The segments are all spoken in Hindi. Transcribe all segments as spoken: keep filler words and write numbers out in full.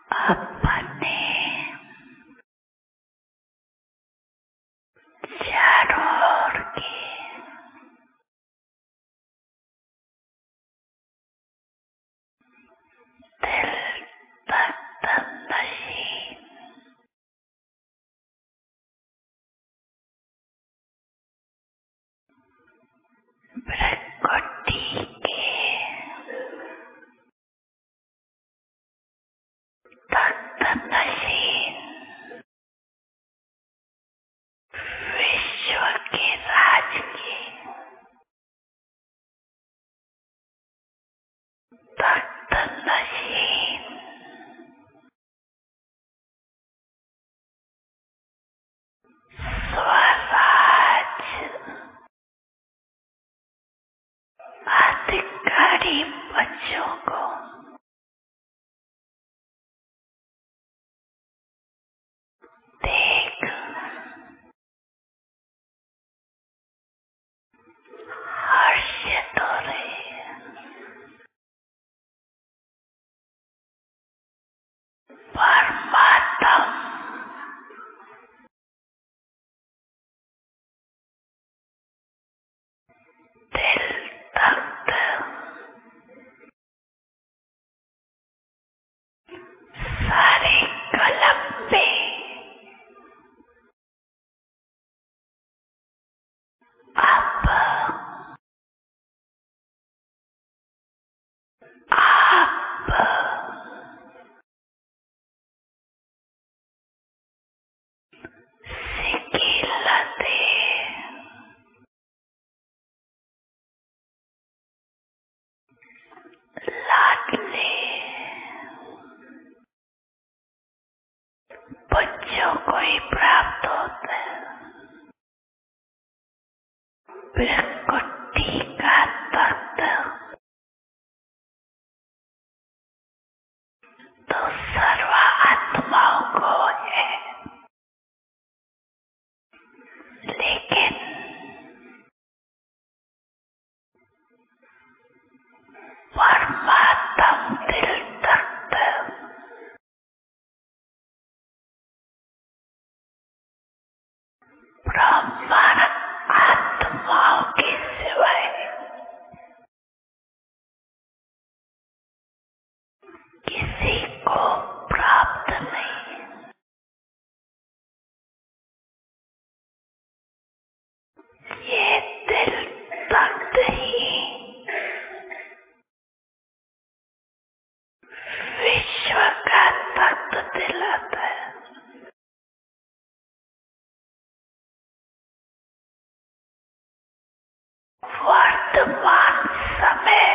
अपने चारों ओर के दिल तक नशीन प्रकृति के तक नशीन विश्व के राज के तक नशीन स्वराज अधिकारी बच्चों को देख हर्षित हो रहे परमात्मा दिल तक सारे कलम पे अब आप सिकिलते लाडले बच्चों को ही प्राप्त होता है। प्रकृति का तत्व तो सर्व आत्माओं को है, लेकिन परमात्म दिल तक ब्रह्मांड आत्माओं के सिवाय किसी को प्राप्त नहीं। ये दिल तक ही विश्व का तत्व दिलाता है। वर्तमान समय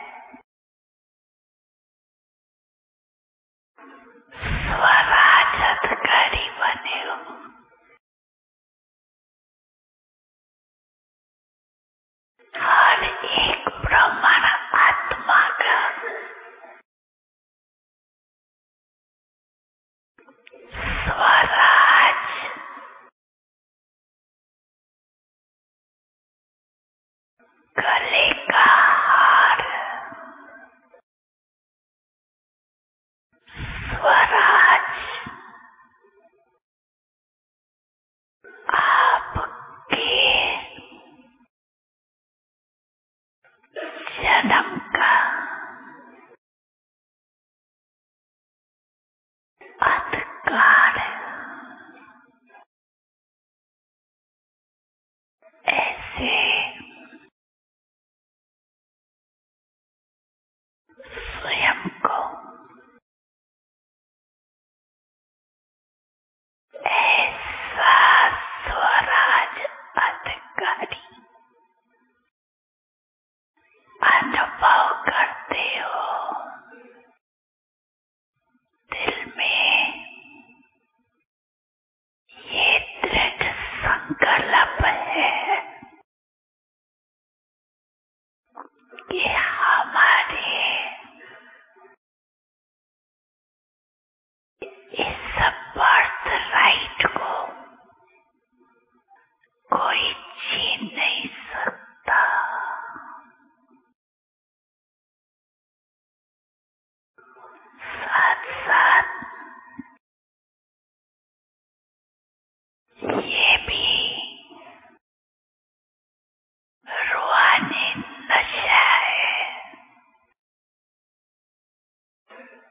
स्वराज अधिकारी बने हो, हर एक ब्रह्मांड आत्मा का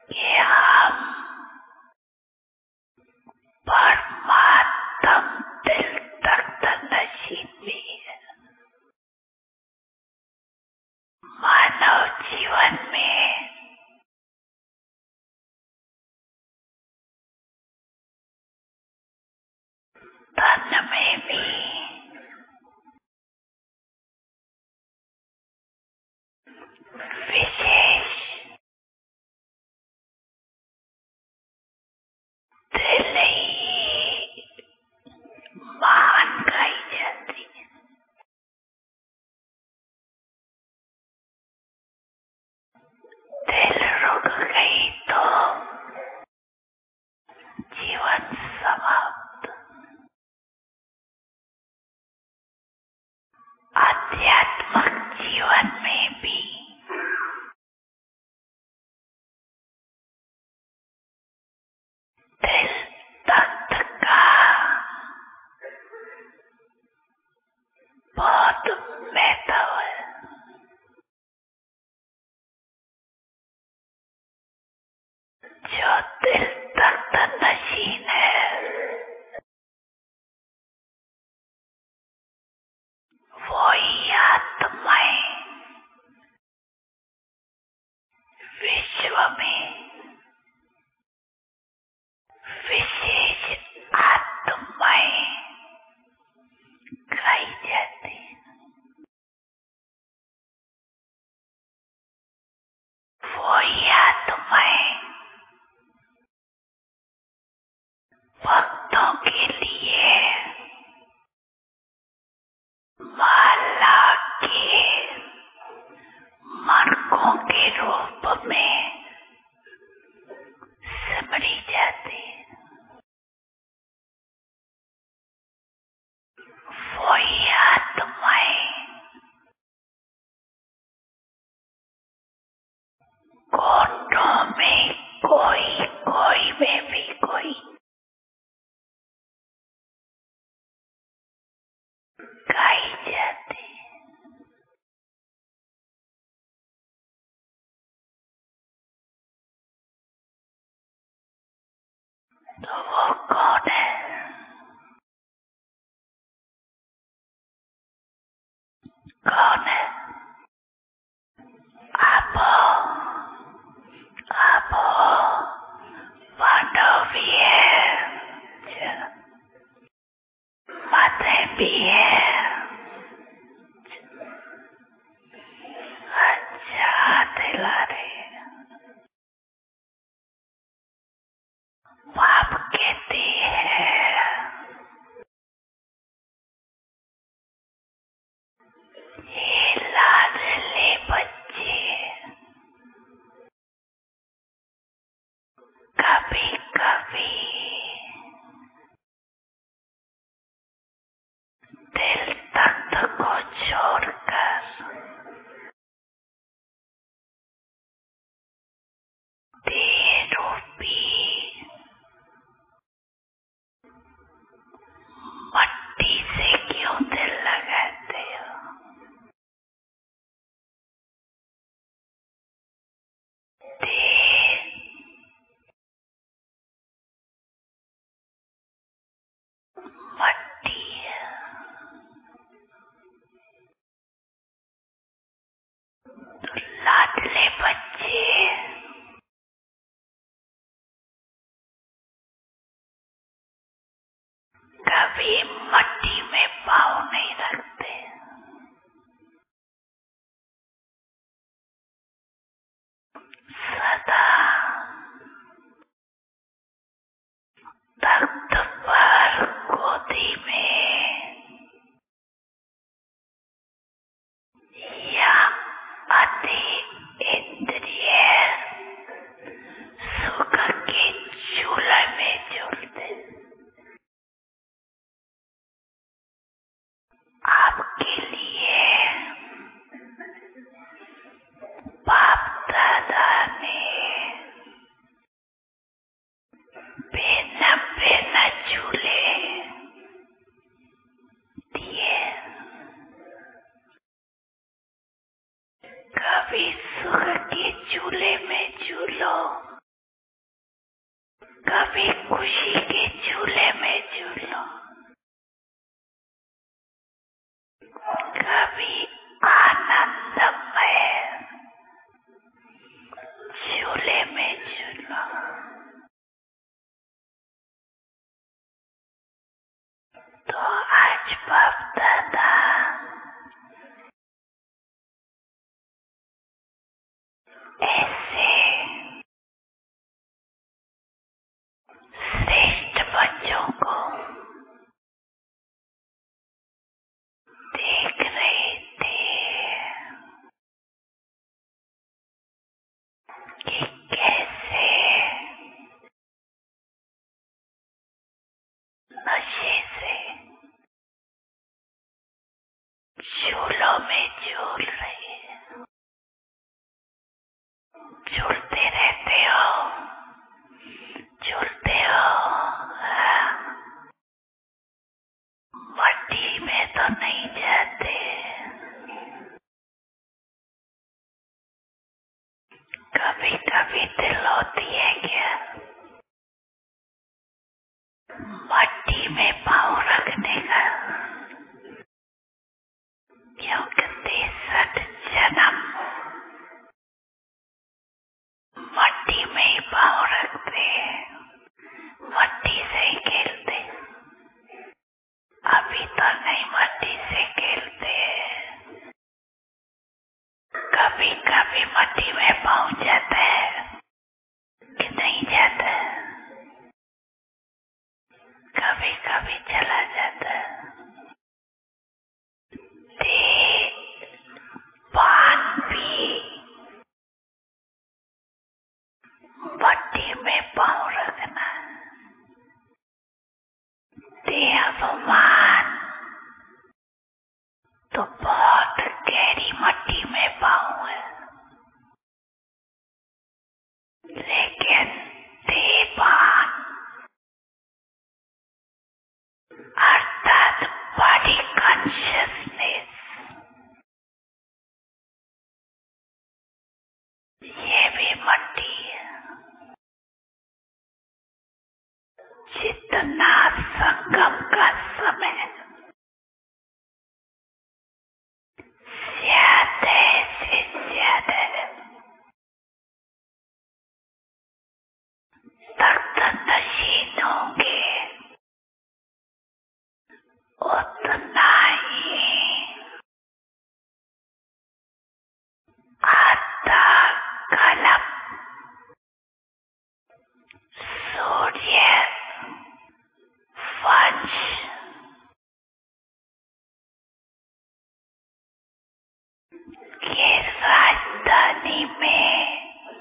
कि हम परमात्म दिल तक नसीबी है। मानव जीवन में धन में भी विशेष दिल ही महान गाई जाती है। दिल रुक गई तो जीवन समाप्त। आध्यात्मिक जीवन में भी दिल तत्व का बहुत महत्व है। जो दिल तत्व नशीन है वही आत्माएं विश्व में विशेष आत्माएं गाई जाती हैं। वही आत्माएं भक्तों के लिए माला के मणकों के रूप में सिमरी जाती है। वही आत्माएं कोटों में कोई कोई में भी कोई गाई जाती है। तो वो कौन है? कौन है? आप हो, आप हो, पांडव भी है, माते भी है। अच्छा दिला रहे बाप कहते हैं ये लाडले बच्चे कभी कभी दिल तत्व को छोड़कर देह रूपी मट्टी से क्यों दिल लगाते हो? देह झूले में झूलो। तो आज बाप दादा ऐसे श्रेष्ठ बच्चों को देख रहे थे कि कैसे नशे से झूलों में झूल रहे हैं। झूलते रहते हो, झूलते हो। मट्टी में तो नहीं जाते। कभी कभी दिल होती है क्या मट्टी में पाँव रखने का? क्योंकि तिरसठ जन्म मट्टी में ही पाँव रखते, मट्टी से ही खेलते। अभी तो नहीं मट्टी से खेलते, कभी कभी मट्टी में पहुंच जाता है कि नहीं जाता, कभी कभी चला जाता है। पान भी मट्टी में पाँव रखना, देहमान तो बहुत गहरी मट्टी में पाँव है, लेकिन देहमान अर्थात बॉडी कॉन्शियसनेस ये भी मट्टी है। जितना संगम का समय ज्यादा से ज्यादा तख्त नशीन होंगे, उतना ही आधा कलम सूर्य वंश के राजधानी में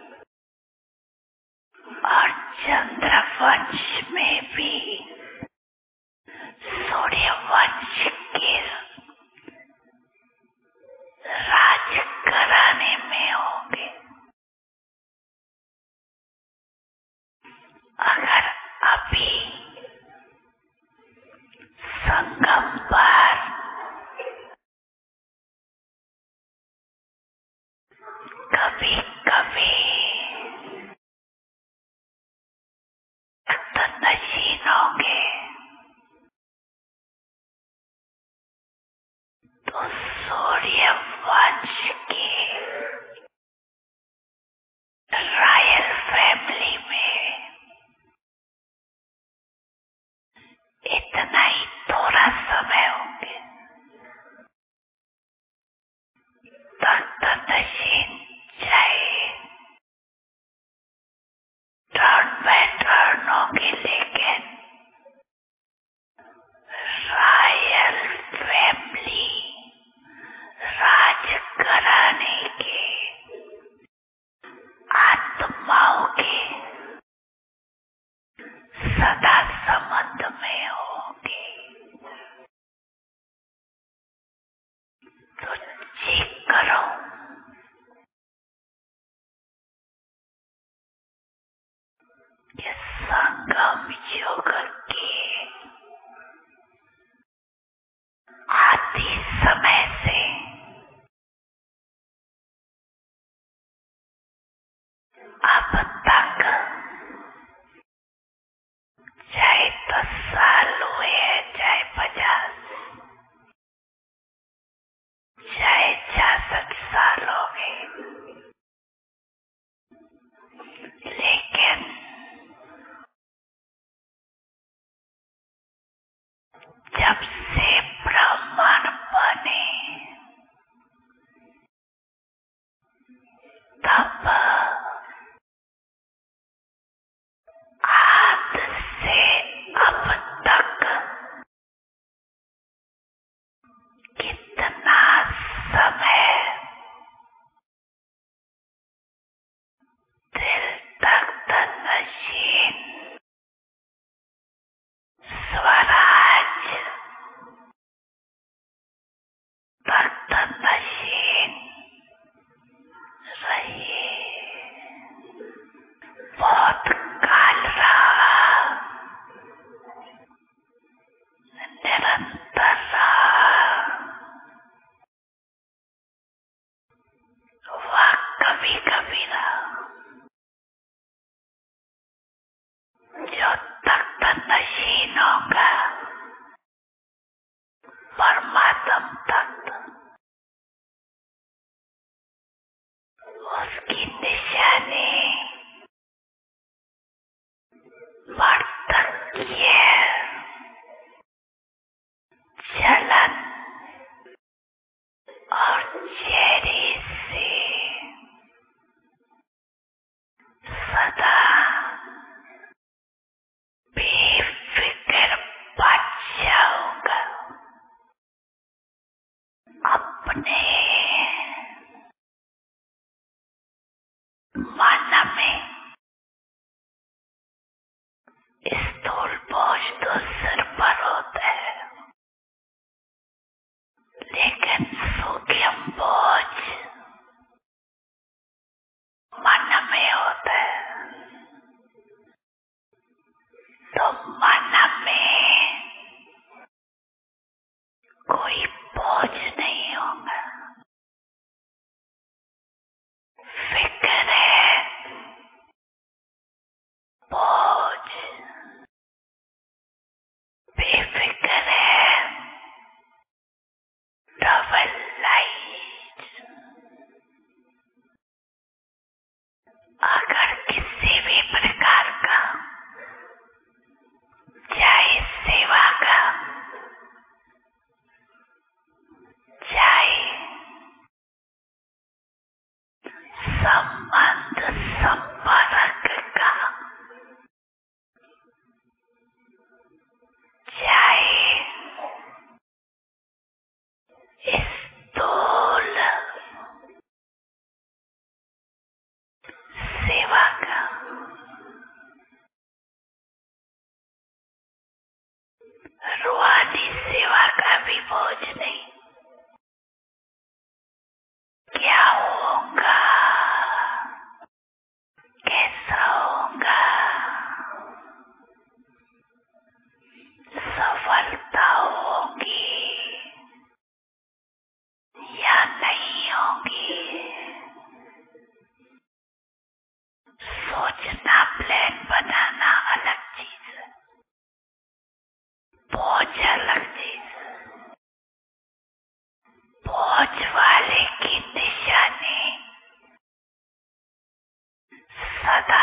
और चंद्रवंश में भी सूर्यवंश के राज कराने में होंगे। अगर अभी संगम पर कभी कभी तख्त नशीन होंगे तो सूर्य वंश की रॉयल फैमिली में इतना ही थोड़ा समय होंगे। तख्त नशीन चाहे टर्न बाय टर्न होंगे, लेकिन रॉयल फैमिली राज कराने के आत्माओं के सदा संबंध में होंगे। तो चेक करो कि संगम युग के आदि समय से अब तक चाहे दस साल हुए हैं, चाहे पचास, चाहे छियासठ साल हो गए, बहुत काल रहा, निरंतर रहा। वह कभी कभी रहा जो तख्त नशीन होगा, परमात्म तख्त, उसकी निशानी वार्धक्य, जलन और चेहरे से सदा बेफिक्र बच जाऊंगा। अपने मन में स्थूल बोझ तो सिर पर होता है, लेकिन सूक्ष्म बोझ मन में होता है। तो मन में कोई बोझ नहीं होगा। फिक्र है, बोझ, बेफिक्र है, डबल लाइट। अगर किसी भी प्रकार का, चाहे सेवा का, चाहे संबंध संपर्क का, चाहे स्थूल सेवा का, रूहानी सेवा का भी बोझ नहीं। क्या होगा, कैसा होगा, सफलता होगी या नहीं होगी, सोचना, प्लान बनाना अलग चीज है, बोझ अलग चीज है। बोझ वाले की निशानी सदा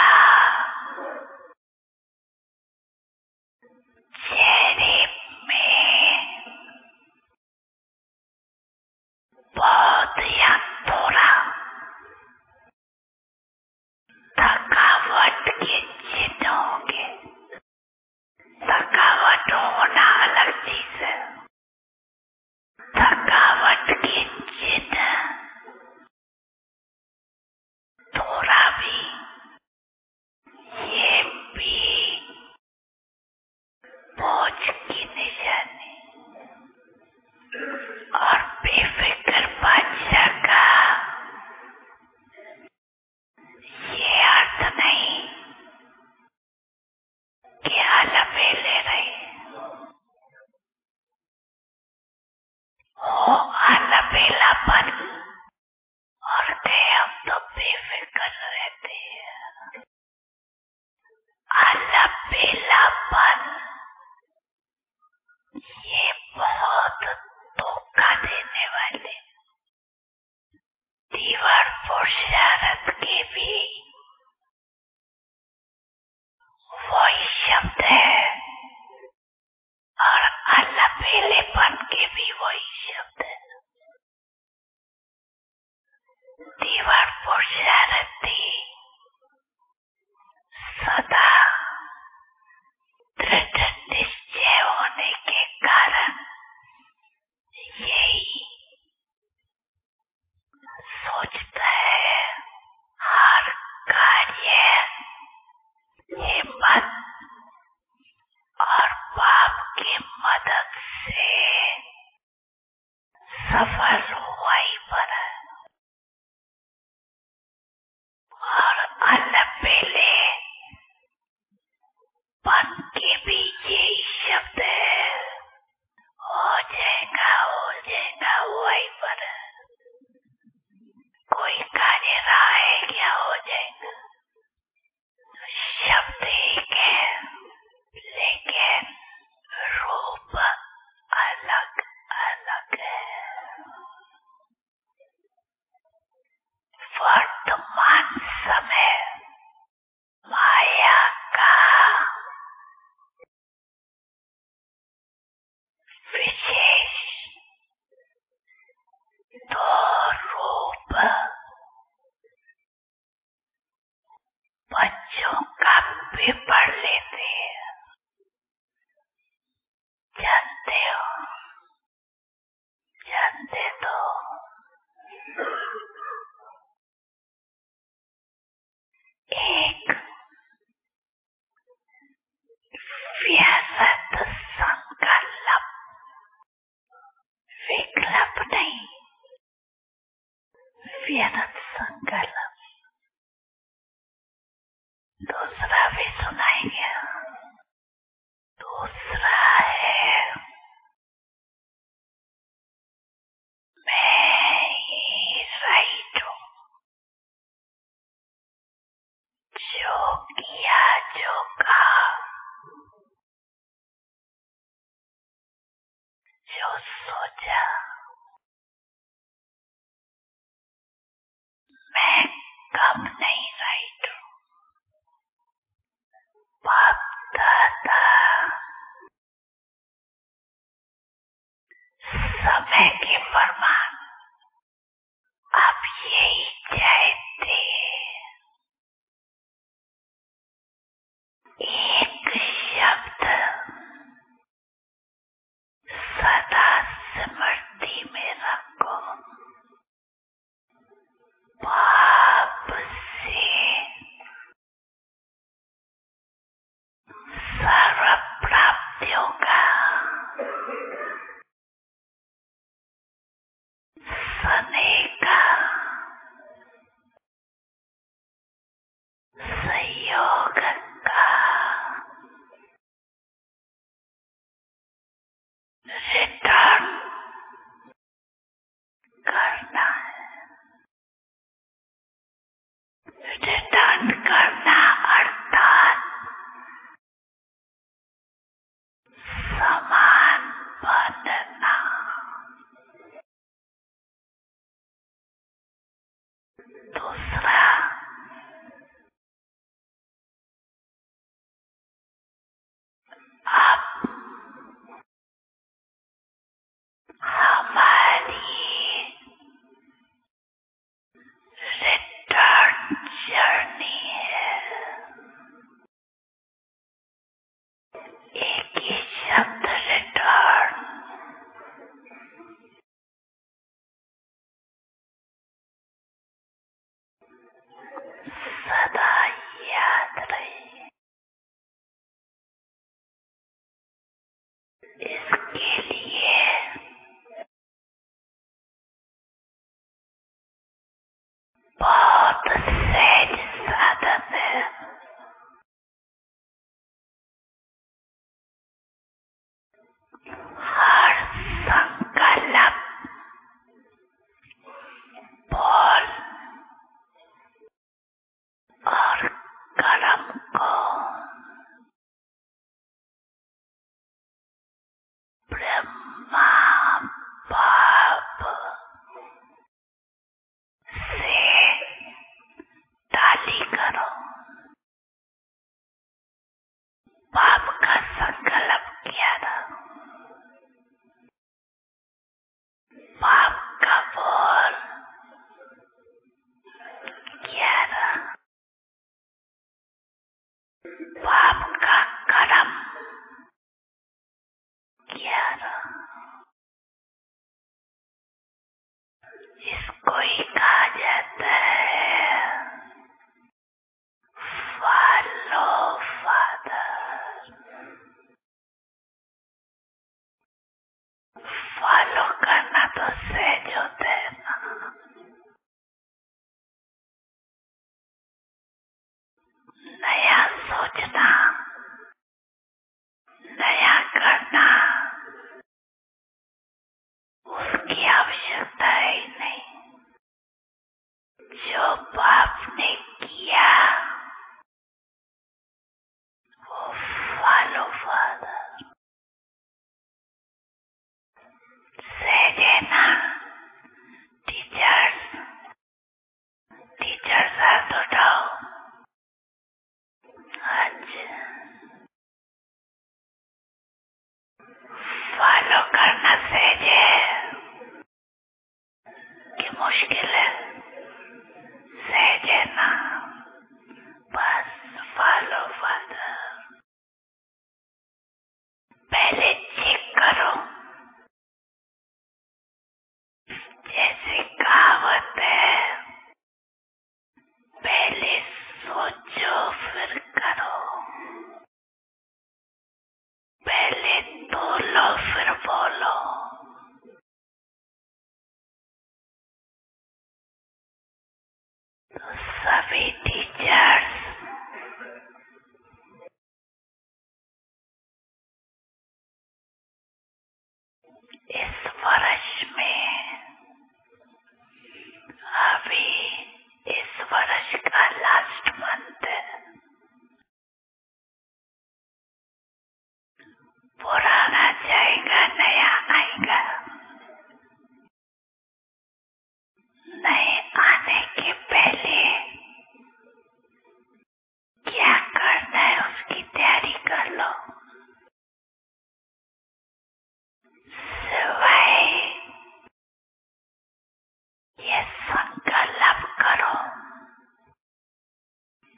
चेहरे में बहुत या थोड़ा थकावट के चिन्ह होंगे। थकावट होना अलग चीज है, थकावट के चिन्ह थोड़ा भी, ये भी बोझ की निशानी। और बेफिक्र बादशाह का ये अर्थ नहीं कि अलबेले रहे हो, अलबेलापन और कहे हम तो बेफिक्र रहते हैं। अलबेलापन ये बहुत धोखा देने वाले। दीवार पुरुषार्थ के भी वही शब्द है और अलबेलेपन के भी वही शब्द है। दीवार पुरुषार्थी सदा दृढ़ बच्चों का भी पढ़ लेते हैं, जानते हो? जानते तो एक व्यसत संकल्प, विकल्प नहीं, व्यसत संकल्प। दूसरा भी सुनाएंगे। दूसरा है मैं ही राइट हूँ, जो किया जो कहा, जो सोचा, मैं कब नहीं राइट हूँ। बाप दादा समय के फरमान अब यही चाहते, एक शब्द सदा स्मृति में रखो, बाप से सर्व प्राप्तियों का स्नेह का सहयोग का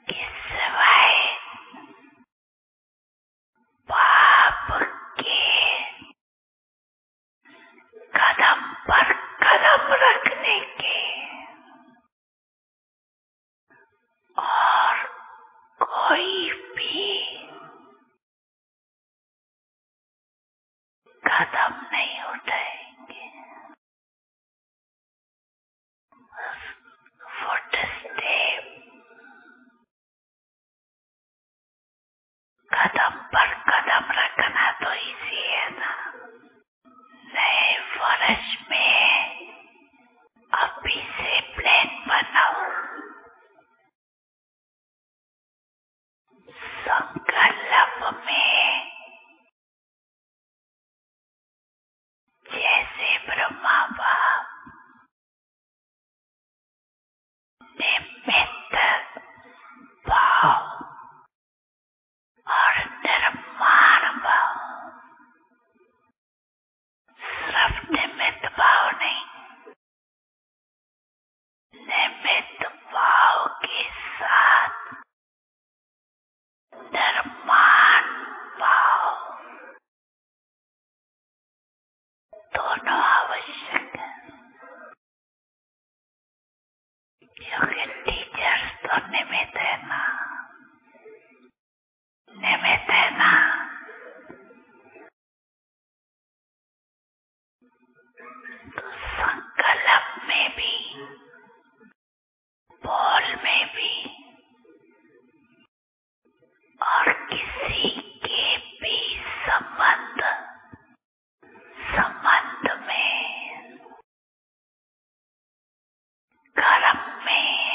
कि सिवाय पाप के कदम पर कदम रखने के और कोई भी कदम नहीं उठाएंगे। फुटस्टेप कदम पर कदम रखना तो इजी है ना। नए वर्ष में अभी से प्लान बनाओ, संकल्प में जैसे ब्रह्मा बाप निमित्त भाव और निर्माण भाव, सिर्फ निमित्त भाव नहीं, निमित्त भाव के साथ निर्माण भाव दोनों आवश्यक है। क्योंकि टीचर्स तो निमित्त है ना, निमित्त है ना। तो संकल्प में भी, बोल में भी और किसी के भी संबंध संबंध में, कर्म में,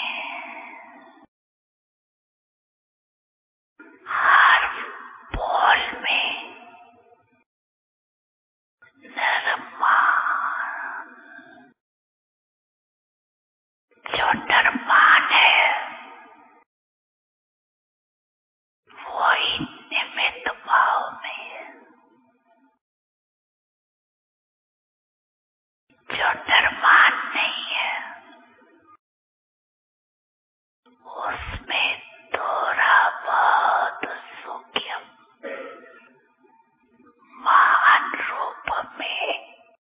हर बोल में निर्माण, जो निर्माण है वही निमित्त भाव में है। जो निर्माण नहीं है उसमें थोड़ा बहुत सूक्ष्म महान रूप में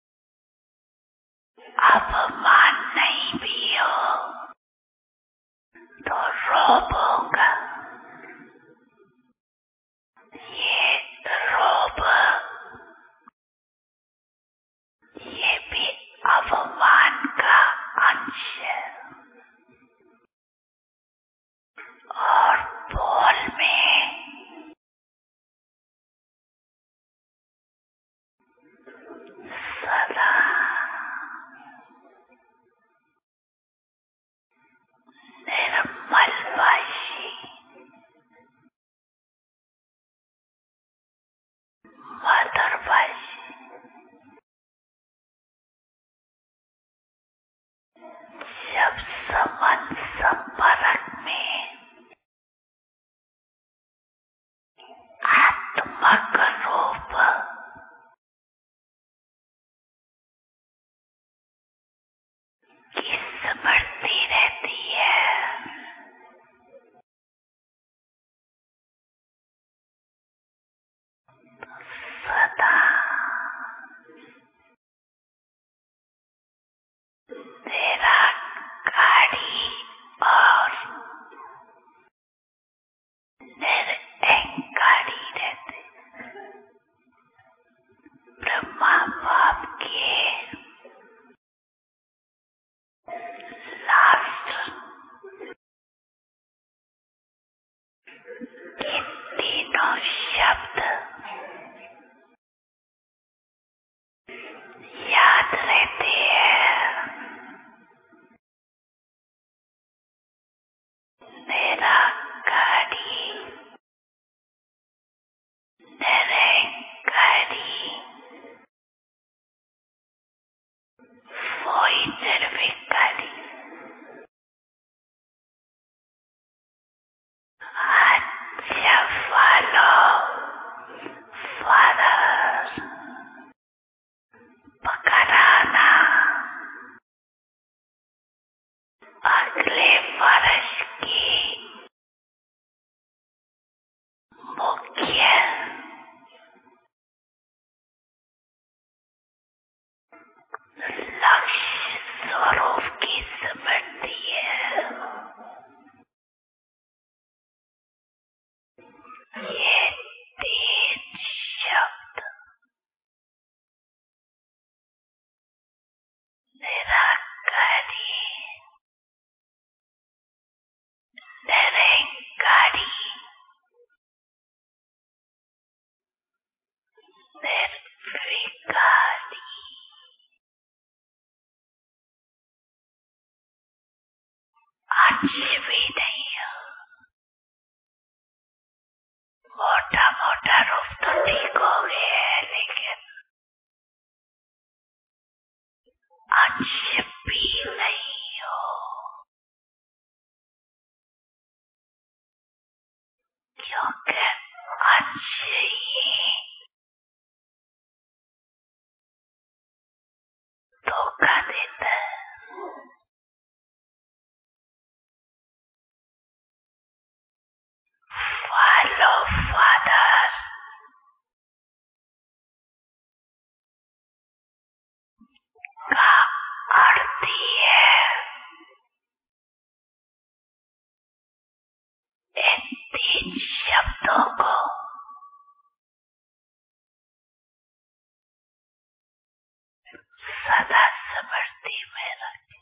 अपमान नहीं भी हो तो रोब होगा। ये रोब, ये भी अपमान का अंश है। और बोल में सदा निर्मलवासी, मधुरवासी, जब समन संपर्क में आत्मक रूप की स्मृति रहती है, सदा तेरा गाड़ी और निरअहंकारी रहते। ब्रह्मा बाप के लास्ट के तीनों शब्द याद रहते हैं। मेरा गाड़ी, निरअहंकारी, वही निर्विकारी। अच्छा वालों, अंश भी नहीं हो। मोटा मोटा रूप तो ठीक हो गया है, लेकिन अंश भी नहीं हो, क्योंकि अंश ही धोखा देता है। Follow Father का अर्थ ही है इन तीन शब्दों को सदा स्मृति में रखें।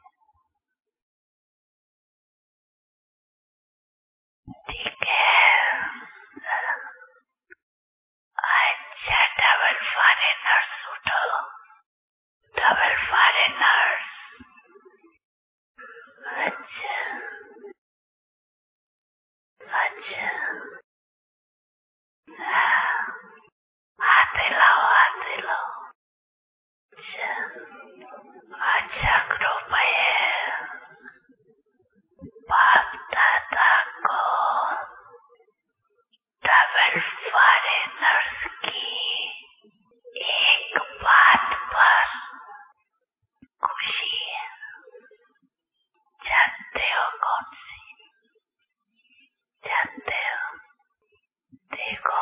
ठीक है? अच्छा, डबल फॉरेनर्स उठो, डबल फॉरेनर्स। अच्छा अच्छा, हाथ हिलाओ, हाथ हिलाओ। अच्छा अच्छा, ग्रुप है। बाप दादा को डबल फॉरेनर्स की एक बात पर खुशी है। जानते हो कौन सी? जानते हो? देखो,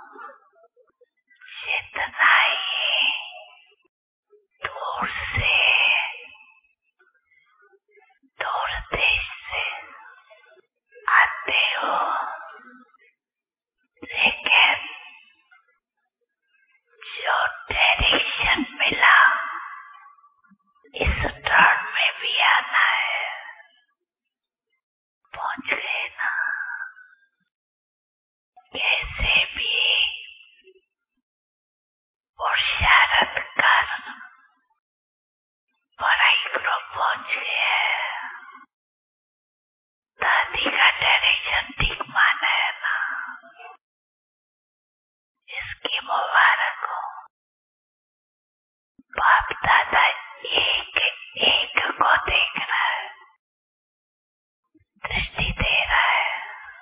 जितना ही दूर से, दूर देश से आते हो, लेकिन जो डायरेक्शन मिला इस टर्न में भी आना है। पहुंच गए ना? कैसे भी पुरुषार्थ कर पढ़ाई ग्रुप पहुंच गया है। दादी का डायरेक्शन ठीक माना है ना? इसकी मुबारक हो। बाप दादा एक एक को देख रहा है, दृष्टि दे रहा है।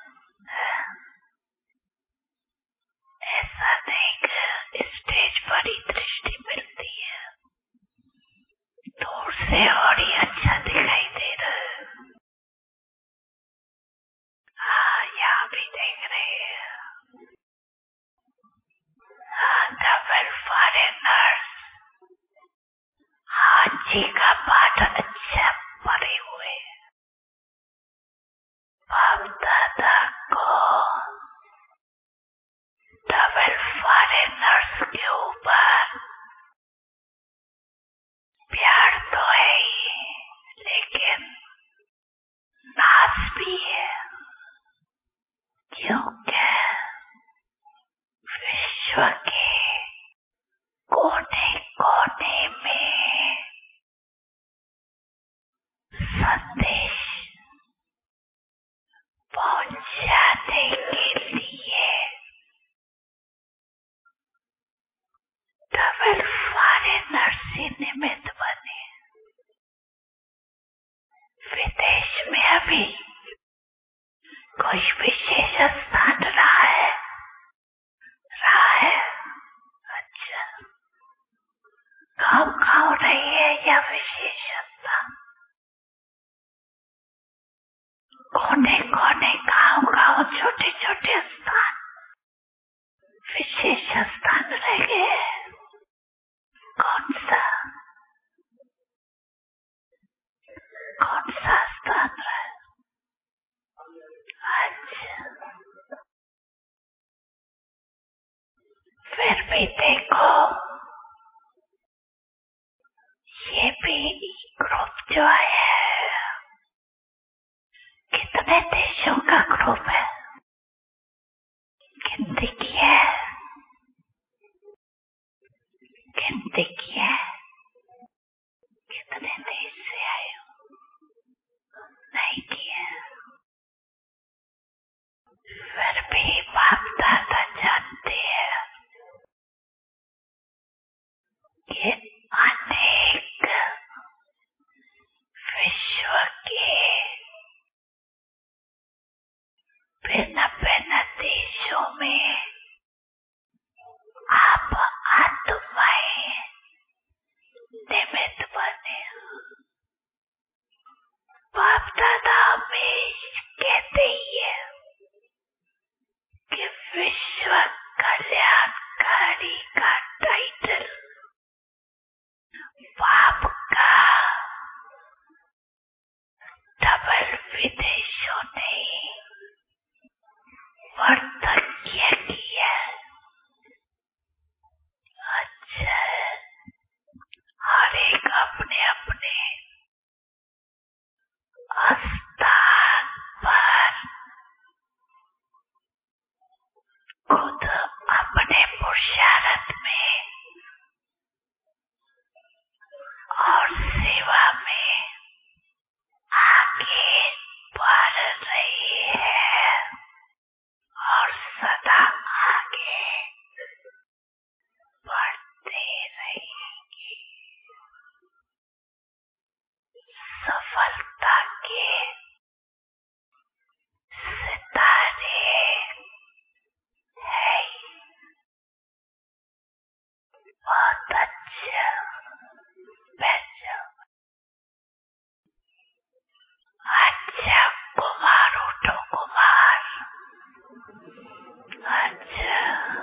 ऐसा नहीं कि स्टेज पर ही दृष्टि मिलती है, दूर से और ही अच्छा दिखाई दे रहा है। हाँ, यहाँ भी देख रहे हैं। हाँ, डबल फॉरेनर्स हाजी का पाठ अच्छा पढ़े हुए। बाप दादा को डबल फॉरेनर्स के ऊपर प्यार तो है ही, लेकिन नाज भी है, क्योंकि विश्व के कोने कोने में संदेश पहुंचाने के लिए डबल फॉरेनर्स ही निमित्त बने। विदेश में अभी कोई विशेष स्थान रहा है? रहा है? अच्छा, गाँव गाँव रही है या विशेष स्थान? कोने कोने, गाँव गाँव, छोटे छोटे स्थान, विशेष स्थान रह गए। कौन सा कौन सा स्थान रहा? अच्छा, फिर भी देखो, ये भी ग्रुप जो है कितने देशों का ग्रुप है? गिनती की है? गिनती की है? कितने देश से आए हो? नहीं किया। प्रतिज्ञा किया। अच्छा, हर एक अपने अपने स्थान पर खुद अपने पुरुषार्थ में और सेवा में आगे बढ़ रही है और सदा आगे बढ़ते रहेंगे। सफलता के सितारे है। बहुत अच्छा बैठो। अच्छा कुमार, उठो कुमार। अच्छा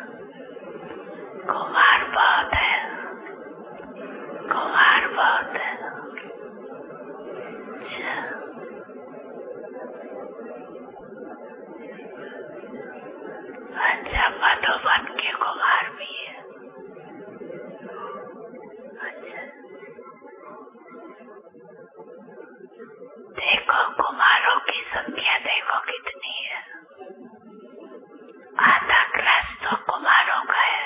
कुमार बहुत है, कुमार बहुत है। अच्छा, अच्छा मधुबन के कुमार भी है। अच्छा, देखो कुमारों की संख्या देखो कितनी है। आधा क्लास तो कुमारों का है।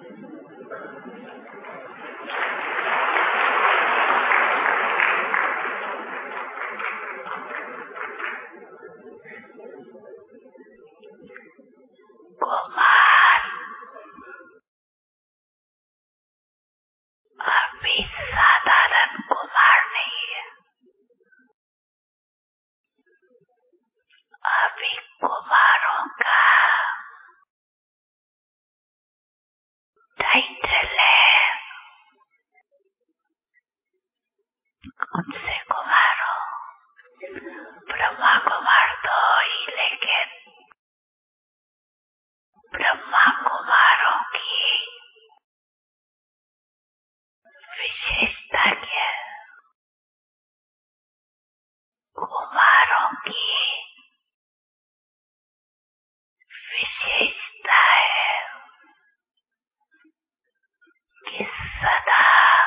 कुमार अभी साधारण कुमार नहीं है, अभी कुमारों का टाइटल है। उनसे कुमारों, ब्रह्मा कुमार तो ही, लेकिन ब्रह्मा कुमारों की विशेषता क्या है? कुमारों की विशेषता है कि सदा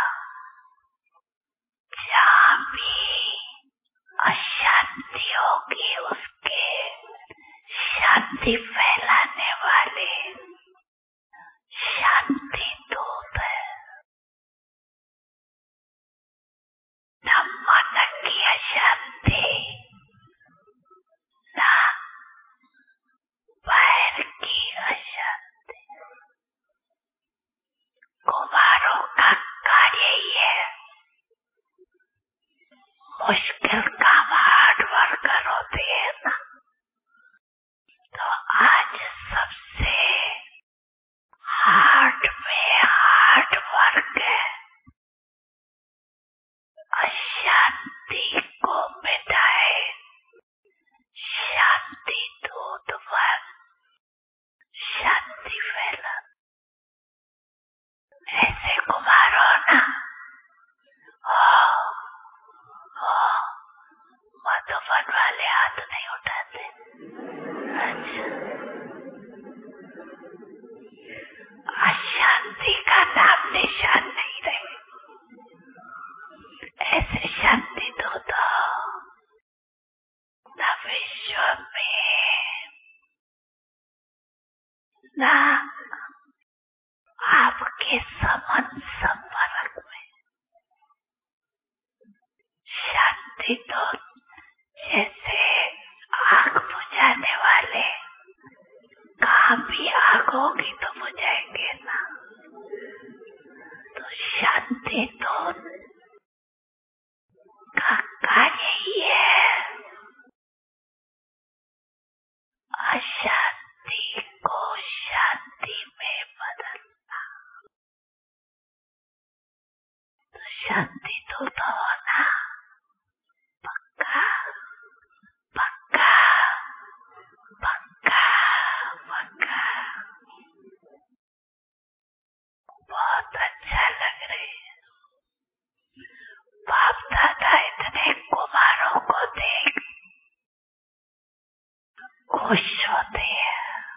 जहाँ भी अशांति होगी उसके शांति फैलाने वाले शांति दूत है। न मन की अशांति, न पैर की अशांति। कुमारों का कार्य ही है, मुश्किल काम हार्ड वर्कर होते हैं ना, तो आज सबसे हार्ड में हार्ड वर्क है अशांति को मिटाए, शांति दूत बन, शांति फैला। ऐसे कुमार हो ना, हो, हो, मधुबन वाले हाथ नहीं उठाते। अच्छा, अशांति का नाम निशान नहीं रहे। ऐसे शांति दूत हो न विश्व में, न आपके समन संपर्क में। शांति दूत जैसे आग बुझाने वाले, कहाँ भी आग होगी तो बुझाएंगे ना, तो शांति दूत का कार्य ही है अशांति को शांति में बदलना। तो शांति दूत होना पक्का पक्का पक्का पक्का। बहुत अच्छा लग रहा है। बाप दादा इतने कुमारों को देख खुश होते हैं।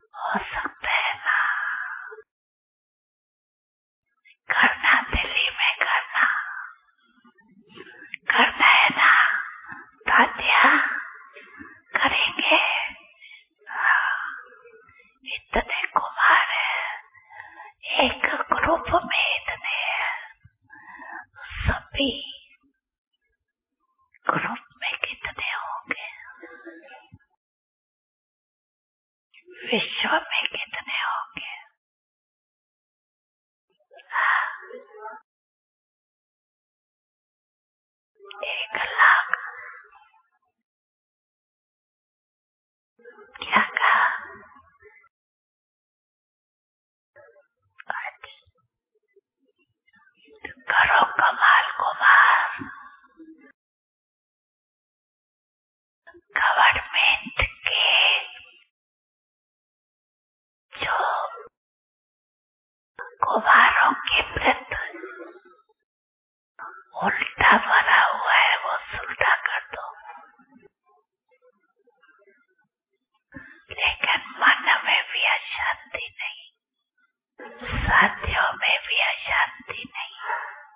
हो सकता है ना, करना दिल्ली में करना, करना है ना तात्या, करेंगे। इतने कुमार है, एक ग्रुप में इतने हैं, सभी ग्रुप में कितने होंगे, विश्व में कितने होंगे? एक लाख। क्या कहा? करो कमाल कुमार। गवर्नमेंट के जो कुमारों के प्रति उल्टा बना हुआ है वो सुल्टा कर दो, लेकिन मन में भी अशांति नहीं, साथियों में भी अशांति नहीं,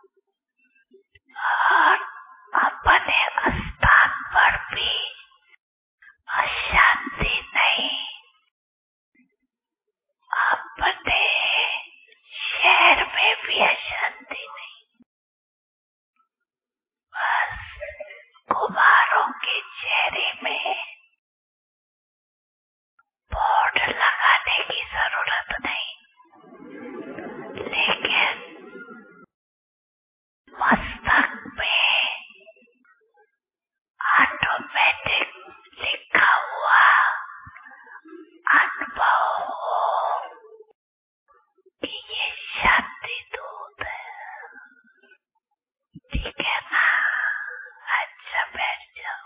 और अपने स्थान पर भी अशांति नहीं, अपने शहर में भी अशांति नहीं। बस कुमारों के चेहरे में बोर्ड लगाने की जरूरत नहीं, लेकिन मस्तक में ऑटोमेटिक लिखा हुआ अनुभव हो कि ये शांति दूत है। ठीक है ना? अच्छा बैठ जाओ।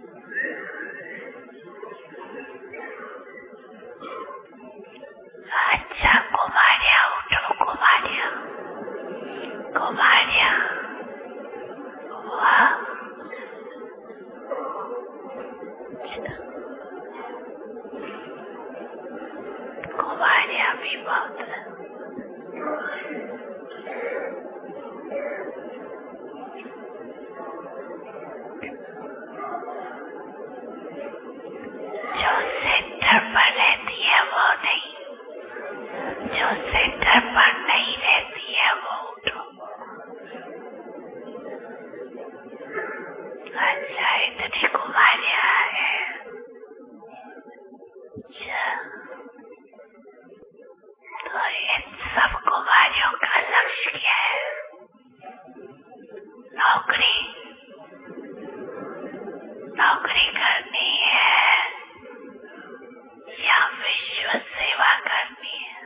अच्छा कुमारिया उठो, कुमारिया, कुमारिया, वाह, कुमारिया भी बहुत है। जो सेंटर पर रहती है वो नहीं, जो सेंटर पर नहीं रहती है वो उठो। अच्छा इतनी कुमारियां है। तो इन सब कुमारियों का लक्ष्य क्या है? नौकरी, नौकरी करनी है या विश्व सेवा करनी है?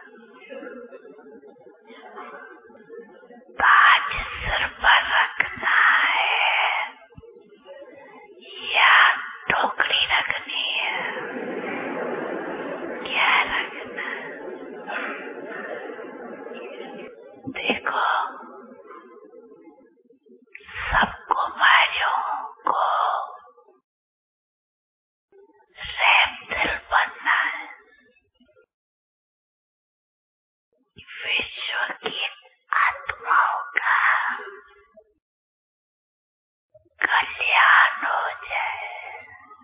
ताज सिर पर रखना है या टोकरी रखनी है? क्या रखना है? देखो, सब कुमारियों को रहम दिल बनना है, विश्व की आत्माओं का कल्याण हो जाए।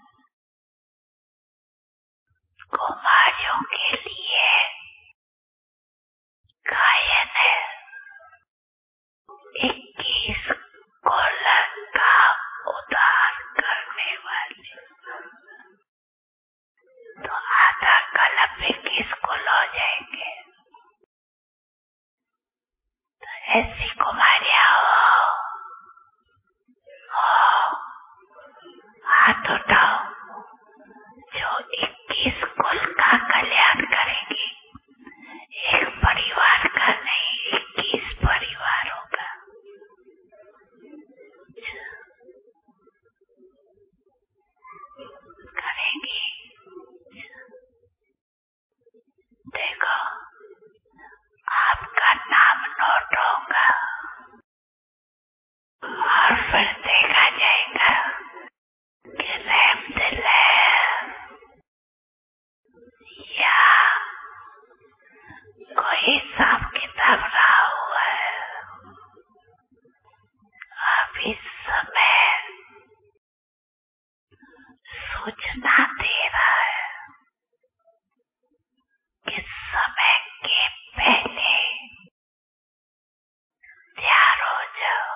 कुमारियों के लिए गायन है इक्कीस कोलर का उद्धार करने वाले। तो आधा कलम इक्कीस कोल हो जाएंगे। तो ऐसी कुमारियां हो, हो हाथ उठाओ जो इक्कीस कुल का कल्याण करेंगे। एक परिवार का नहीं, इक्कीस परिवारों का करेंगे। देखो, आपका नाम नोट होगा और फिर देखा जाएगा कि रहम दिल है हिसाब किताब रहा हुआ है। अब इस समय सूचना दे रहा है कि समय के पहले तैयार हो जाओ।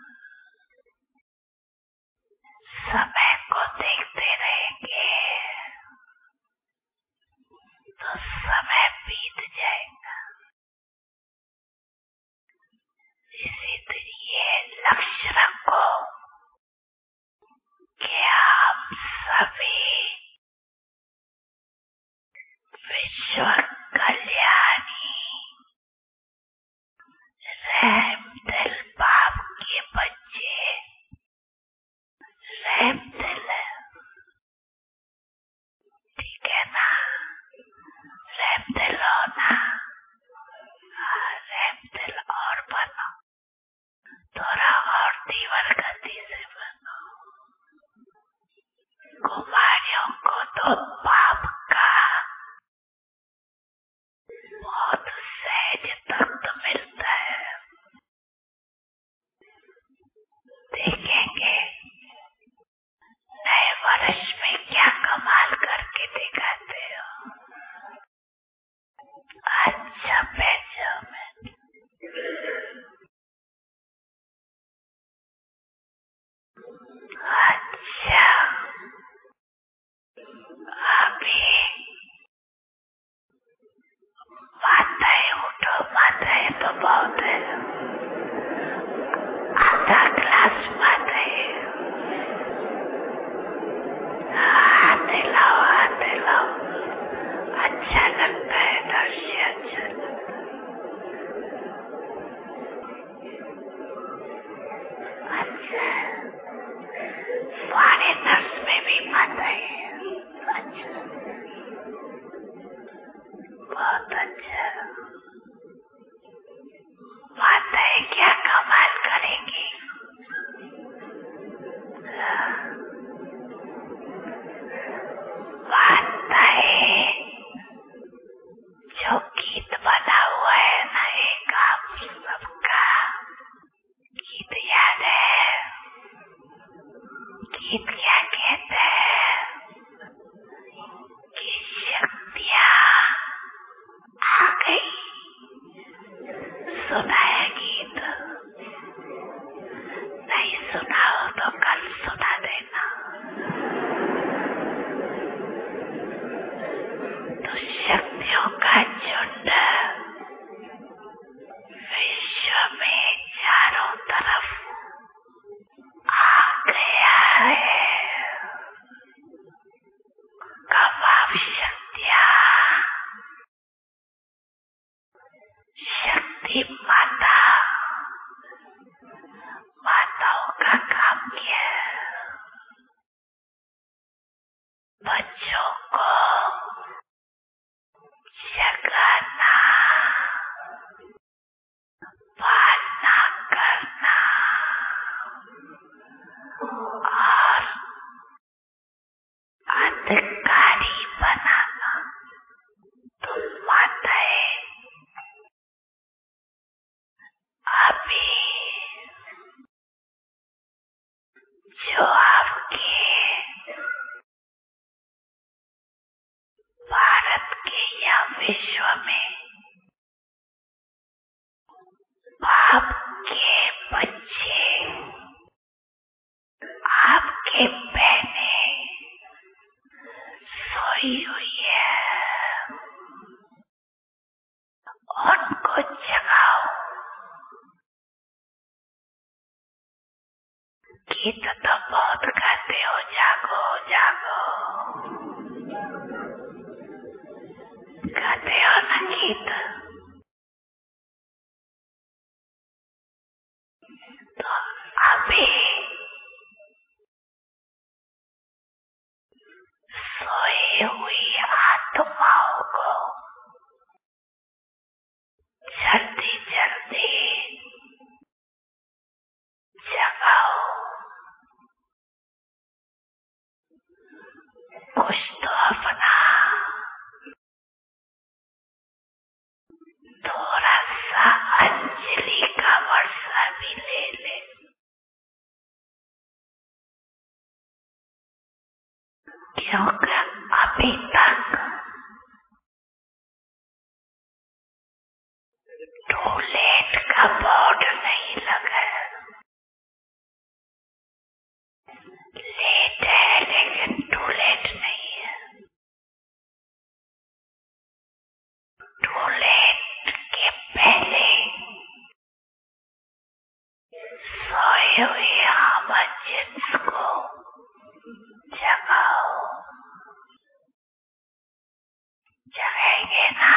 समय को देखते रहेंगे तो समय बीत जाएगा। इसीलिए लक्ष्य रखो कि आप सभी विश्व कल्याणी रहमदिल बाप के बच्चे रहमदिल, ठीक है ना? रहमदिल हो ना? रहमदिल और बनो, थोड़ा और तीव्र गति से बनो। कुमारियों को तो पाप का बहुत सहज तत्व मिलता है। देखेंगे नए वर्ष में क्या कमाल करके दिखाते हो। अच्छा बैठो में अच्छा अभी माताएं उठो, माताएं तो बहुत है, आधा ग्लास माताएं आते लाओ आते लाओ। अच्छा लगता है दृश्य, अच्छा अच्छा फॉरेनर्स में भी माताएं, अच्छा बहुत अच्छा। माताएं क्या कमाल करेंगी। माताएं जो गीत बना हुआ है ना, एक आप सबका गीत याद है? गीत क्या कहते हैं कि शक्तियाँ आ गई। सुना है गीत? नहीं सुना हो तो कल सुना देना। तो शक्तियों का झुंड विश्व में चारों तरफ आ गया है। कमाव शक्तियाँ, शक्ति माता, माताओं का काम क्या है? बच्चों को जगाना, पालना करना और अधिकारी बनाना। तो माताएं अभी जो आपके भारत के या विश्व में बाप के बच्चे, आपके बहने सोई हुई है, उनको जगाओ। गीत तो बहुत गाते हो, जागो जागो, गाते हो ना गीत? तो अभी सोई हुई आत्माओं को जल्दी जल्दी जगाओ। कुछ तो अपना बिजली का वर्षा भी ले ले, क्योंकि अभी तक टॉयलेट का बोर्ड नहीं लगा। लेट है लेकिन टॉयलेट नहीं है। टॉयलेट के पहले सोए हुए आवाज़ को जगाओ। जगाएंगे ना?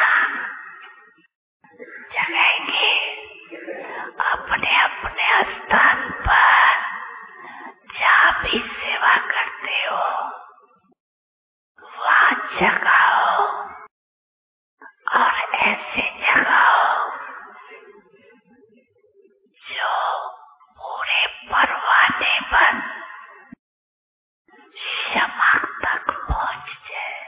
जगाएंगे। अपने अपने स्थान पर जहाँ भी सेवा करते हो वहाँ जगाओ, और ऐसे जगाओ जो पूरे परवाने पर क्षमा तक पहुँच जाए।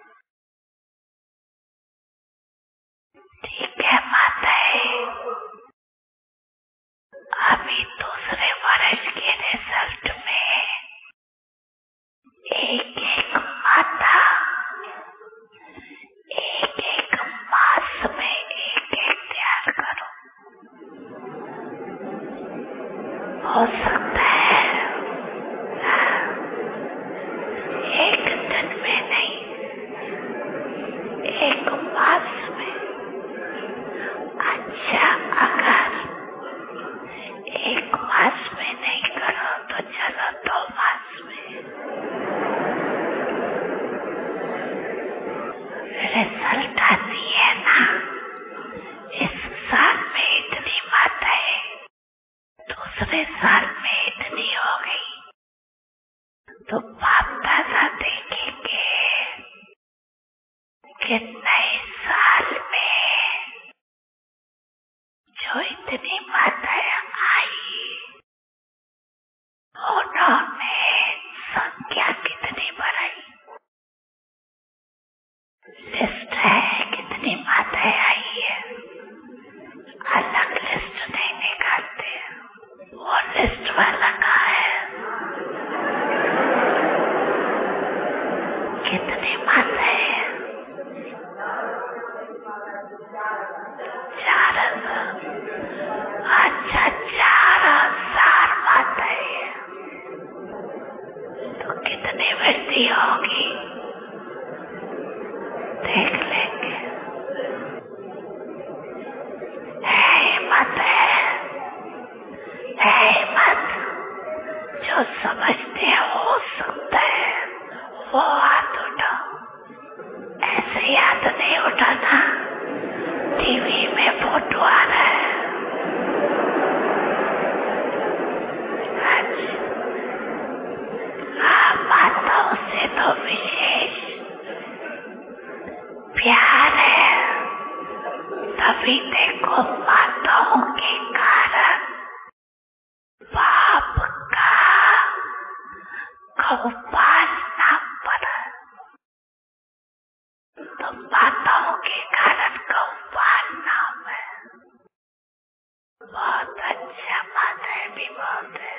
ठीक है माताएं? अभी दूसरे वर्ष के रिजल्ट में एक एक माता एक एक मास में एक एक ध्यान करो। हो सकता है एक दिन में नहीं, एक मास में। अच्छा, अगर एक मास में नहीं करो तो चलो दो मास में। रिजल्ट आती है ना, इस साल में इतनी माताएं, दूसरे साल में इतनी हो गई, तो बाप दादा देखेंगे कि नए साल में जो इतनी माताएं आई उन्होंने संख्या कितनी बढ़ाई। लिस्ट है कितनी माताएं आई है, अलग लिस्ट नहीं निकालते। वो लिस्ट वाला कहाँ है? कितनी माताएं? चार हजार। अच्छा, चार हजार माताएं, तो कितनी वृद्धि होगी देख लेंगे। है हिम्मत है, है हिम्मत। जो समझते हैं हो सकता है वो हाथ उठाओ। ऐसे ही हाथ नहीं उठाना, टीवी में फोटो आ रहा है। हाँ, माताओं से तो विशेष प्यार है, तभी देखो माताओं के कारण बाप का गौपाल नाम पड़ा। तो माताओं के कारण गौपाल नाम है। बहुत अच्छा, माताएं भी बहुत है।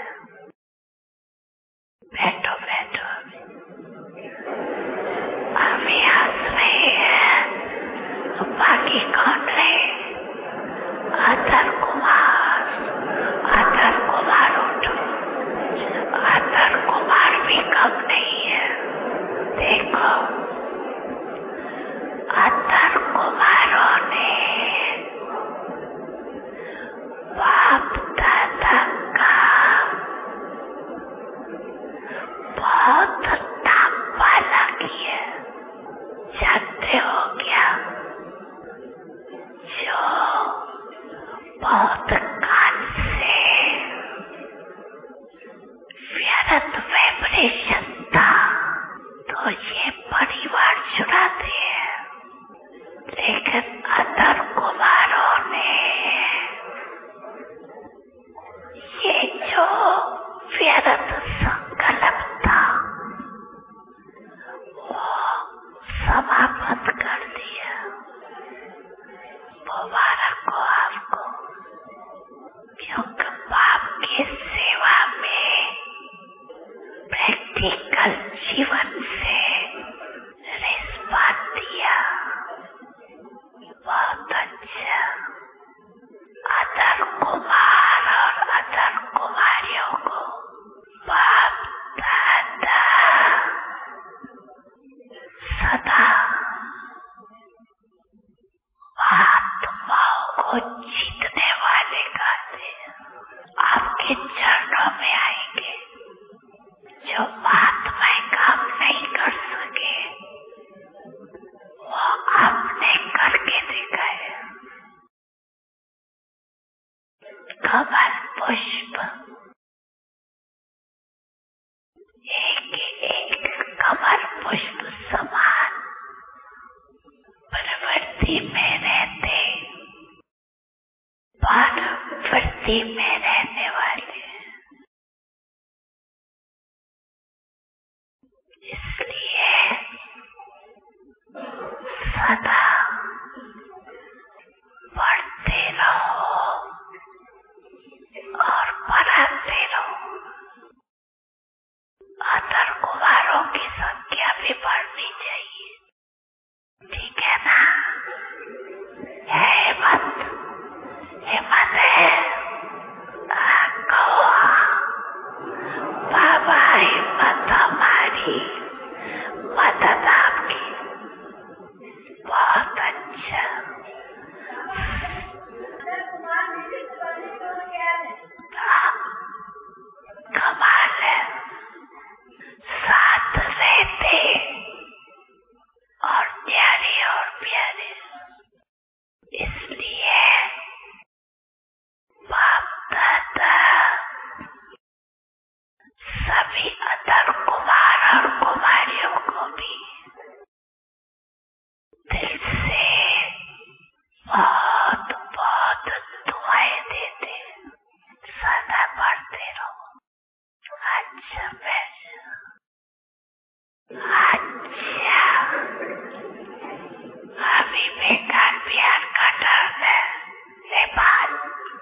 बैठो बैठो, अभी हंस रही है तो बाकी कौन रहे? अतर कुमार, अतर कुमार उठो। अतर कुमार भी कम नहीं है। देखो, अतर कुमारों ने बाप दादा का बहुत नाम वाला किया। जानते हो क्या? जो बहुत काल से व्यर्थ वाइब्रेशन था, तो ये परिवार चुराते हैं। लेकिन अतर कुमारों ने ये जो व्यर्थ संकल्प था वो समाप्त कर दिया। वो जीतने वाले गाते आपके चरणों में आएंगे। जो महात्माएं काम नहीं कर सके वो आपने करके दिखाए। कमल पुष्प एक एक कमल पुष्प समान प्रवृत्ति में रहते, प्रवृत्ति में रहने वाले। इसलिए सदा बढ़ते रहो और बढ़ाते रहो। अतर कुमारों की संख्या भी बढ़नी चाहिए, ठीक है ना? हिम्मत हिम्मत है। बाबा हिम्मत हमारी, मदद आपकी। बहुत अच्छा। कमाल है। साथ रहते और प्यारे और प्यारे। इसलिए बाप दादा सभी अदर कुमार और कुमारियों को भी दिल से बहुत बहुत दुआएं देते। सदा बढ़ते रहो। अच्छा अच्छा अभी बेकार प्यार का डर है। नेपाल,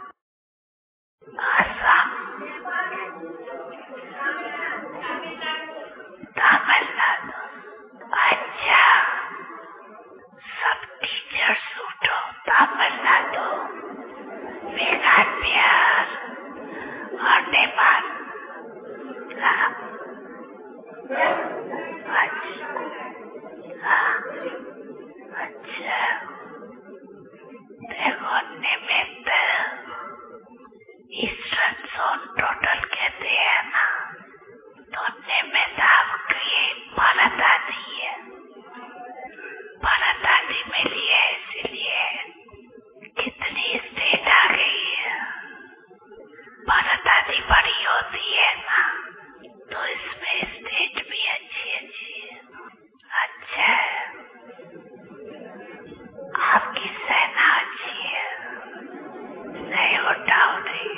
असम, तमिलनाडु। अच्छा सब टीचर्स उठो। तमिलनाडु, बेकार प्यार और नेपाल। हाँ। अच्छा देखो निमित्त ईस्टर्न जोन टोटल कहते हैं ना, तो निमित्त आपकी भारत आदि है। भारत आदि मिली है, इसीलिए कितनी स्टेट आ गई है। भारत आदि बड़ी होती है ना, तो इसमें स्टेट भी अच्छी अच्छी है। अच्छा है। आपकी सेना अच्छी है, नहीं हो डाउट नहीं।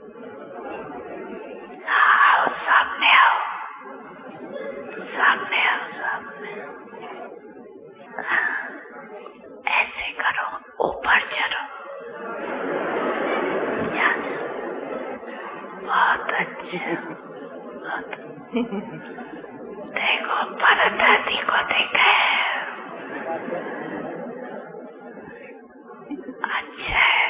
आओ सामने आओ, सामने आओ सामने। ऐसे करो, ऊपर चढ़ो। बहुत अच्छे। देखो भरत आदि को देखा है। अच्छा है।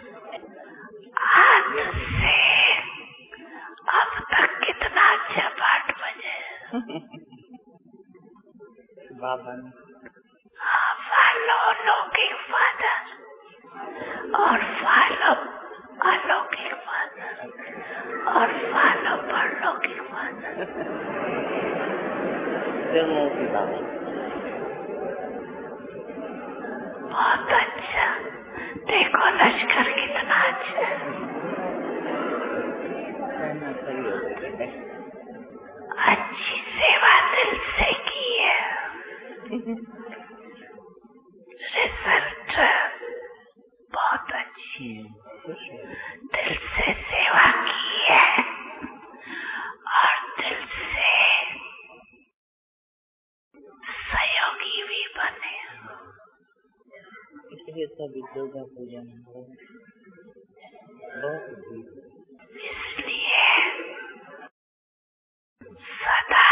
आज से अब तक कितना अच्छा पाठ बजे। बाबा फॉलो लौकिक फादर और फॉलो अलौकिक फादर और फॉलो परलौकिक फादर। बहुत अच्छा। देखो लश्कर कितना अच्छा है। अच्छी सेवा दिल से की है। रिजल्ट बहुत अच्छी है। दिल से सेवा की है और दिल से सहयोगी भी बने। इसलिए सब दुर्गा पूजा में बहुत। इसलिए सदा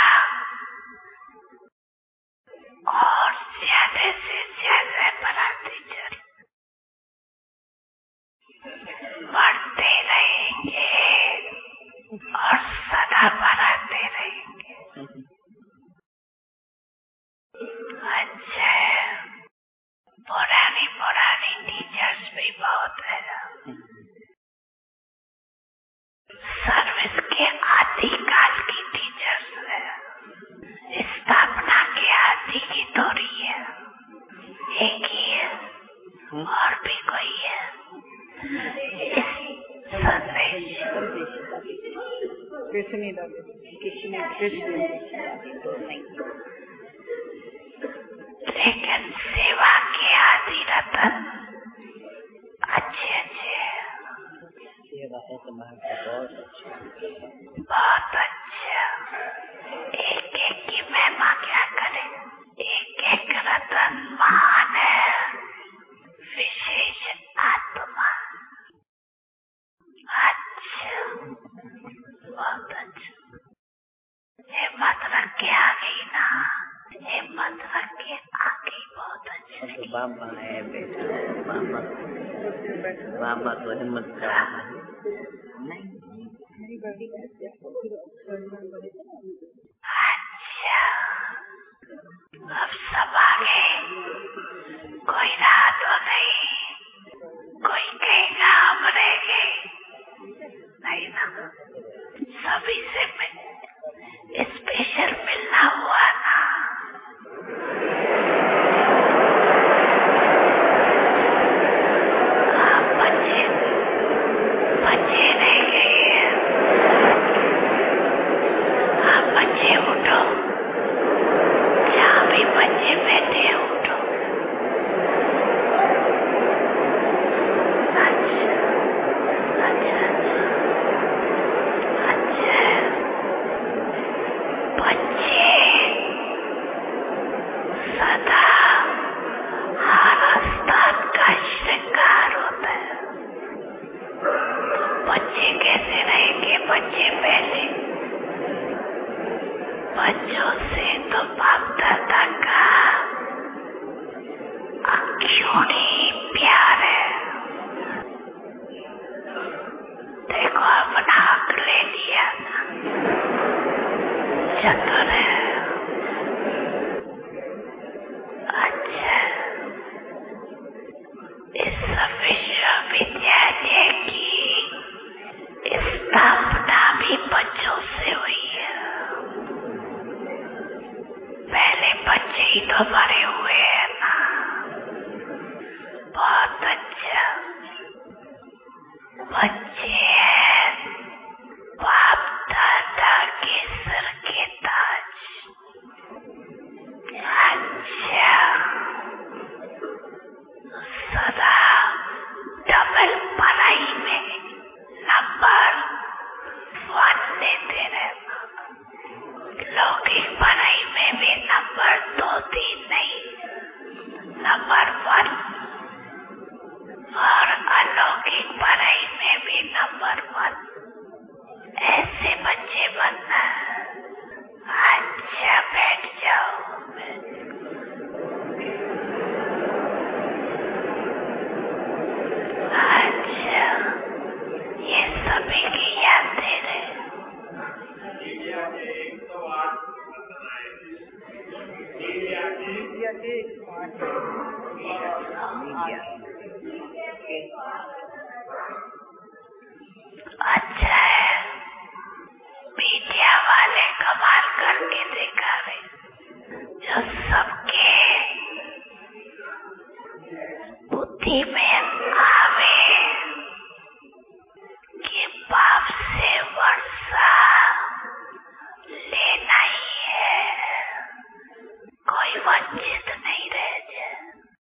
और ज्यादा से ज्यादा बढ़ाते चले, बढ़ते रहेंगे और सदा बढ़ाते रहेंगे। अच्छा, पुरानी पुरानी टीचर्स भी बहुत एक ही है और भी कोई है। संदेश कृष्ण कृष्ण कृष्ण लेकिन सेवा के आदि रतन अच्छे अच्छे सेवा है तो बहुत अच्छा बहुत अच्छा। एक एक की महिमा क्या करे, एक एक रतन महान है, विशेष आत्मा। अच्छा बहुत अच्छा। हिम्मत रख के आ गई ना, हिम्मत रख के आ गई, बहुत अच्छा। तो बाबा है बेटा, बाबा बाबा को हिम्मत करा नहीं। अच्छा अब सब आ गए, कोई रहा तो नहीं, कोई कहेगा हम रह गए नहीं ना, सभी से स्पेशल मिलना हुआ ना। आप बच्चे बच्चे रह गए, आप बच्चे उठो, जहाँ भी बच्चे बैठे हैं उठो। अच्छा अच्छा अच्छा बच्चे सदा हर स्थान का श्रृंगार होता है। बच्चे कैसे रहेंगे, बच्चे पहले बच्चों से तो बाप दादा का अक्षुणी प्यार है। देखो अपना हक ले लिया ना, चतुर है। अच्छा इस विश्वविद्यालय की स्थापना भी बच्चों से हुई है। पहले बच्चे ही तो बड़े हुए हैं ना, बहुत अच्छा। बच्चे हैं बाप दादा के सर के ताज। अच्छा सदा डबल पढ़ाई में नंबर वन लेते रहना, लौकिक पढ़ाई में भी नंबर दो तीन नहीं, नंबर वन, और अलौकिक पढ़ाई में भी नंबर वन। ऐसे बच्चे बनना। अच्छा बैठ जाओ। अच्छा ये सभी की याद दे रहे। अच्छा है, मीडिया वाले कमाल करके दिखा रहे, जो सबके बुद्धि में आवे कि बाप से वर्षा लेना ही है, कोई वंचित नहीं रह जाए।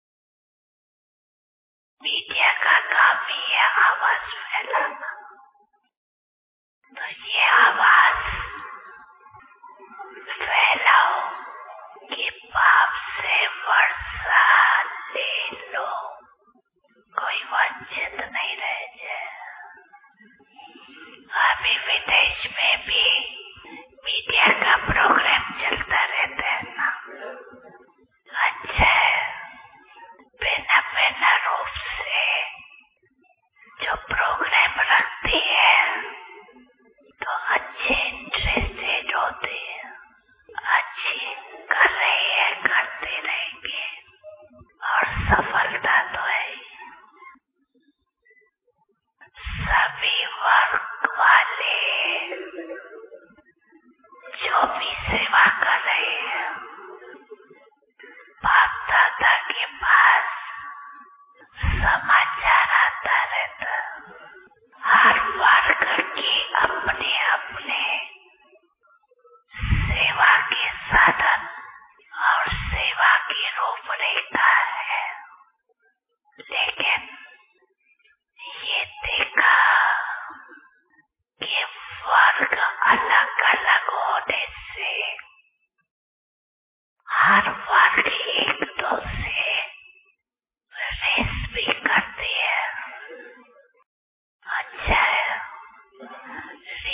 मीडिया का काम ही है आवाज फैलाना, तो ये आवाज फैलाओ कि बाप से वर्षा ले लो, कोई वंचित नहीं रह जाए। अभी विदेश में भी मीडिया का प्रोग्राम चलता रहता है ना। अच्छा है, बिना बिना रूप से जो प्रोग्राम रखती है तो अच्छे इंटरेस्टेड होते हैं, अच्छी कर रहे हैं, करते रहेंगे।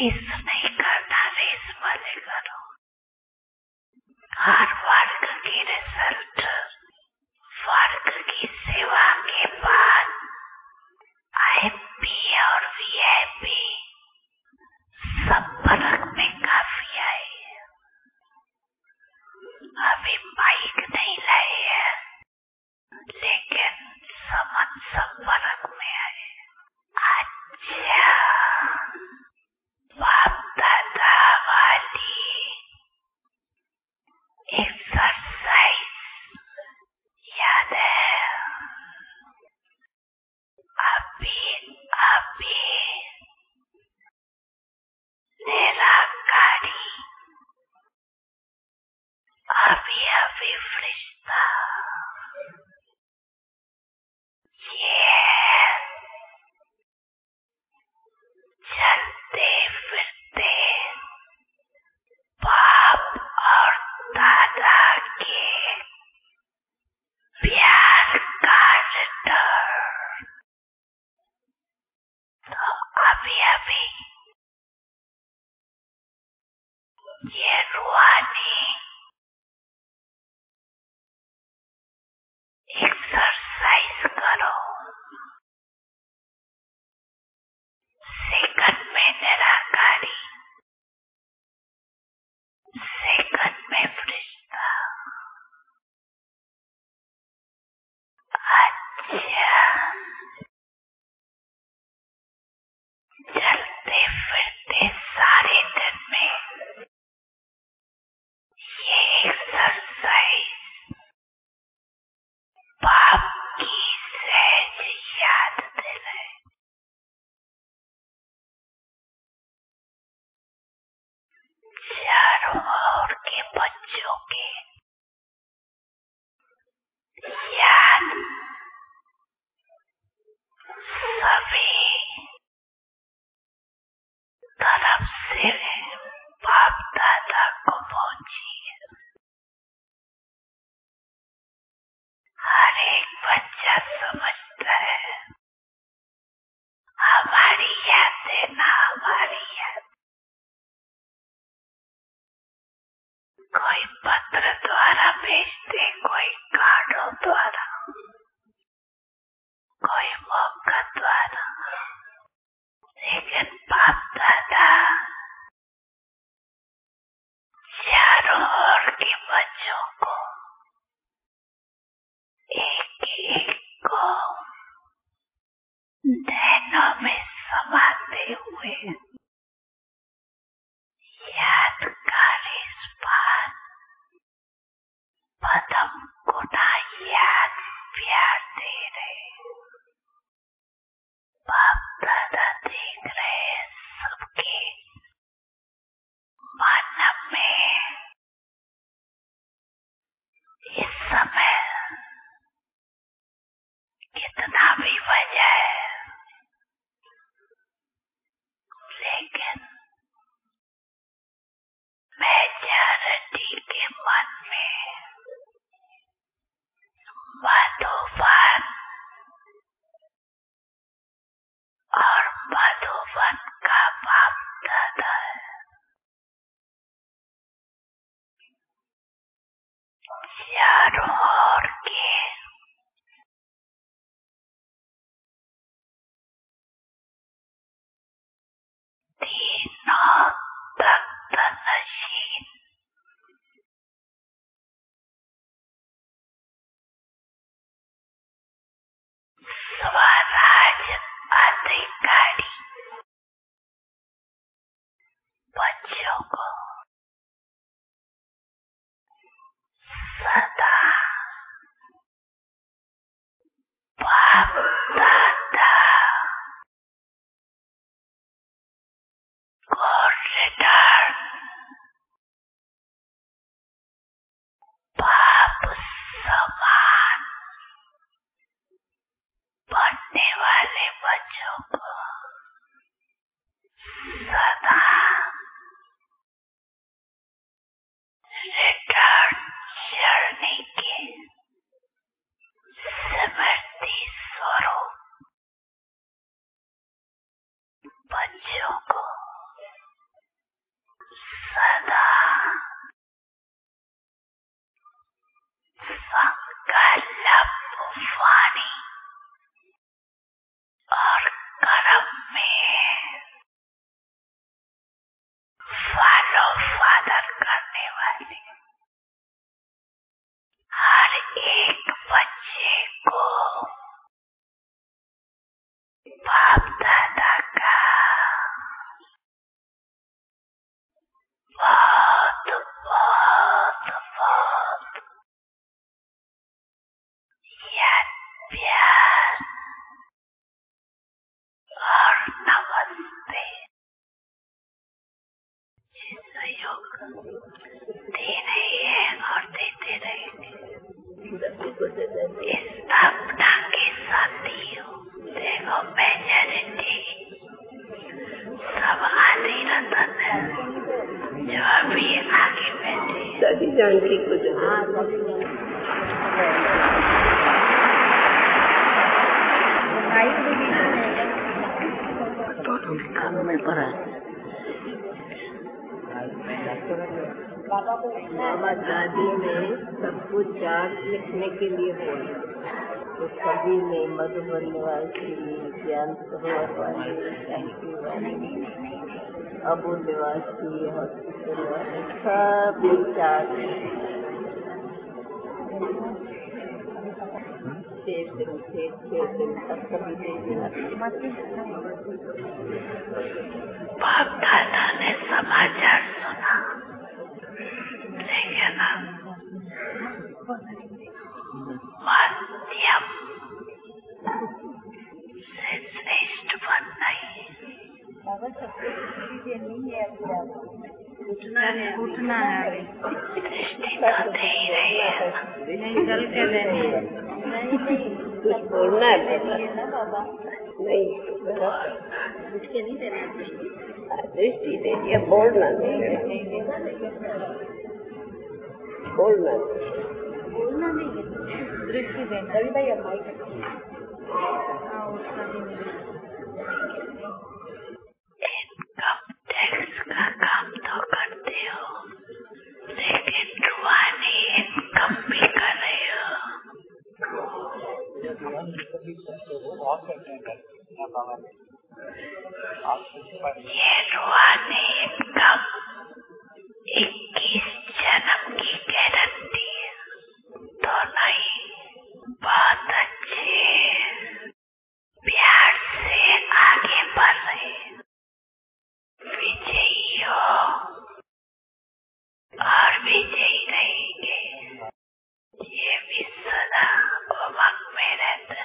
रेस नहीं करना, रेस वाले करो। हर वर्ग की रिजल्ट वर्ग की सेवा के बाद आईपी और वीआईपी सब फर्क में काफी आए। अभी बाइक नहीं लाए हैं, लेकिन समझ सब फर्क में आए। अच्छा, बाप दादा वाली एक्सरसाइज याद है? अभी अभी निराकारी, अभी अभी फरिश्ता, ये चलते फिरते बाप और दादा के प्यार का रिटर्न। तो अभी अभी ये रूहानी एक्सरसाइज करो। सेकंड में निराकारी, सेकंड में फरिश्ता। अच्छा, चलते फिरते सारे दिन में ये एक्सरसाइज बाप की सहज याद दिलाए। चारों ओर के बच्चों के याद सभी तरफ से बाप दादा को पहुंची है। हर एक बच्चा समझता है हमारी यादें ना हमारी याद। कोई पत्र द्वारा भेजते, कोई कार्डों द्वारा, कोई मौका द्वारा, लेकिन बाप दादा चारों ओर के बच्चों को एक एक को नैनों में समाते हुए यादगारी बात पदम गुना याद प्यार दे रहे। बाप दादा देख रहे सबके मन में इस समय कितना भी वजह है, लेकिन मेजॉरिटी के मन में मधुबन और मधुबन का बाप दादा है। चारों ओर के तीनों तख्त नशीन स्वराज अधिकारी बच्चों को सदा बाप दादा को रिटर्न बाप समान बनने वाले बच्चों को सदा वाणी और कर्म में फॉलो फादर करने वाले हर एक बच्चे को बाप दादा का बहुत बहुत बहुत याद प्यार और नमस्ते सहयोग दे रही है और देते रहेंगे। इस स्थापना के साथियों देखो मेजॉरिटी सब आदि रतन है जो अभी आगे बैठे सभी जानकी को जो में पढ़ा बाबा दादी ने सबको चार्ट लिखने के लिए बोला तो सभी ने मधुबन निवासी, ज्ञान सरोवर वाले, टैंकी वाले, अबू निवासी, हॉस्पिटल वाले सब चार्ट छह दिन छह छह दिन तक सभी बाप दादा ने समाचार सुना लेकिन माध्यम से श्रेष्ठ बन नहीं उठना है उठना है दृष्टि तो दे ही रही है नहीं चल के कुछ बोलना है नहीं उठ के नहीं देना दृष्टि दे दिया बोलना बोलना बोलना नहीं दृष्टि देना रवि भाई अब इनकम टैक्स का काम तो करते हो लेकिन रूहानी इनकम भी कर रहे हो। ये रूहानी इनकम इक्कीस जन्म की गारंटी है तो नहीं बहुत अच्छे प्यार से आगे बढ़ रहे विजयी हो और विजयी रहेंगे। ये भी सदा उमंग में रहते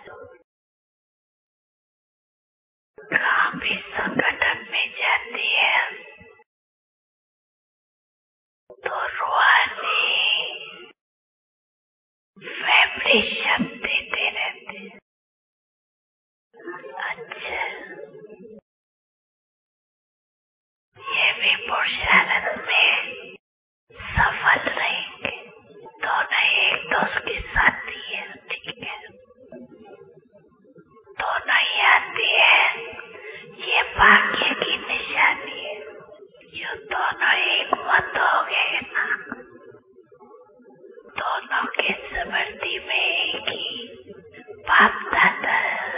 कहाँ भी संगठन में जाती है तो रूहानी वाइब्रेशन देते रहते। अच्छा ये भी पुरुषार्थ में सफल रहेंगे दोनों एक दूसरे के साथी है ठीक है दोनों ही आती है ये भाग्य की निशानी है जो दोनों एक मत हो गए ना दोनों के स्मृति में एक ही बाप दादा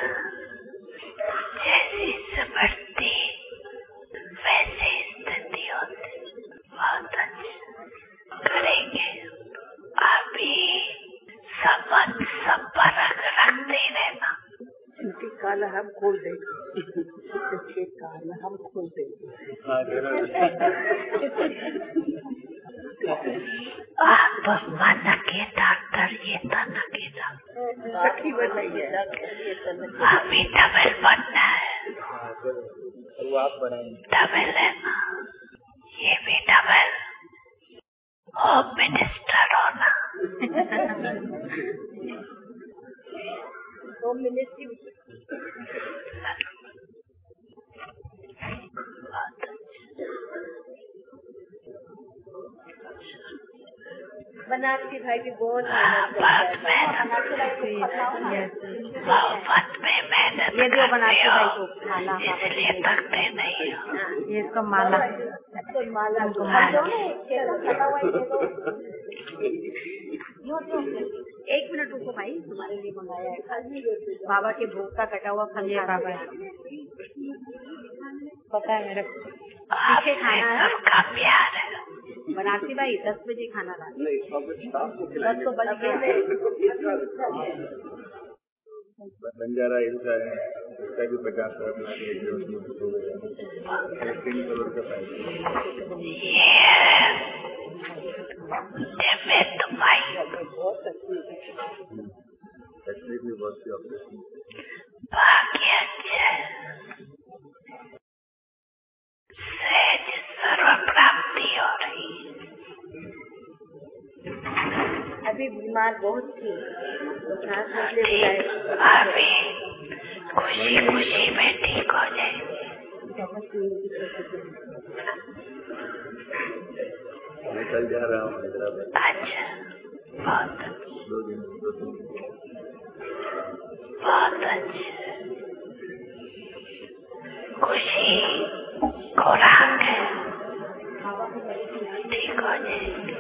जैसी स्मृति वैसे स्थिति होती बहुत अच्छा करेंगे। अभी सबक सब पर रखते रहना इनके काला हम खोल देंगे इसके काला हम खोल देंगे आप मन के डॉक्टर ये तन के सखी बनाइए अभी डबल बनना है डबल है ना ये भी डबल होम मिनिस्टर होना होम मिनिस्ट्री बनारसी भाई भी बहुत बहुत मेहनत बहुत में मेहनत ये जो बनारसी भाई को खाना इसलिए थकते नहीं हो। ये इसका माला माला एक मिनट रुको भाई, तुम्हारे लिए मंगाया है बाबा के भोग का कटा हुआ फल। बाबा पता है मेरे को पीछे खाना है, सबका प्यार है। बनारसी भाई दस बजे खाना ला, दस तो बज गए। बंजारा हिल्स है, उसका भी पचास करोड़ तीन करोड़ का फायदा। फैक्ट्री भी बहुत सी ऑपरेशन सहज सर्व प्राप्ति हो रही। अभी बीमार बहुत थी, अभी खुशी खुशी में ठीक हो जाए। मैं कल जा रहा हूँ हैदराबाद। अच्छा, बहुत दो दिन दो दिन बहुत अच्छा। खुशी खुराक है, ठीक हो जाएगी।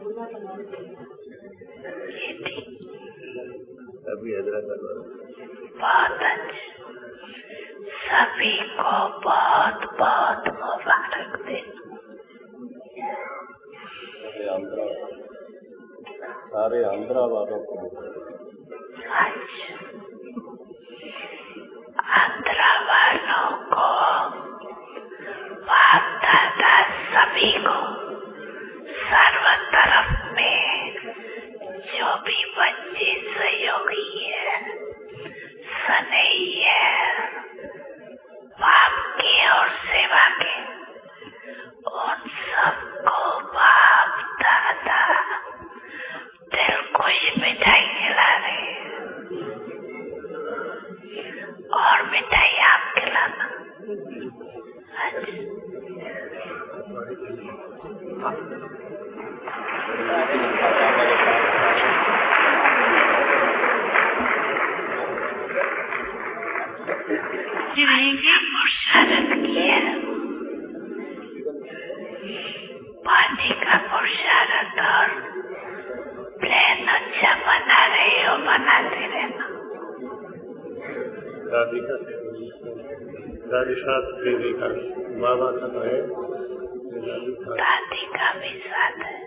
अभी हैदराबाद बहुत अच्छा। सभी को बहुत बहुत मुबारक देना। आंध्रा सारे आंध्रा वालों को अच्छा, आंध्रा वालों को, बाप दादा सभी को, सर्व तरफ में जो भी बच्चे सहयोगी है, स्नेही है, बाप की और सेवा के, उन सबको बाप दादा दिल खुश मिठाई खिला रहे, और मिठाई आप खिलाना। पुरुषार्थ किया, पानी का पुरुषार्थ और प्लान अच्छा बना रहे हो, बनाते रहना। दादी का दादी साथ देवी का बाबा का तो है, दादी का भी साथ है।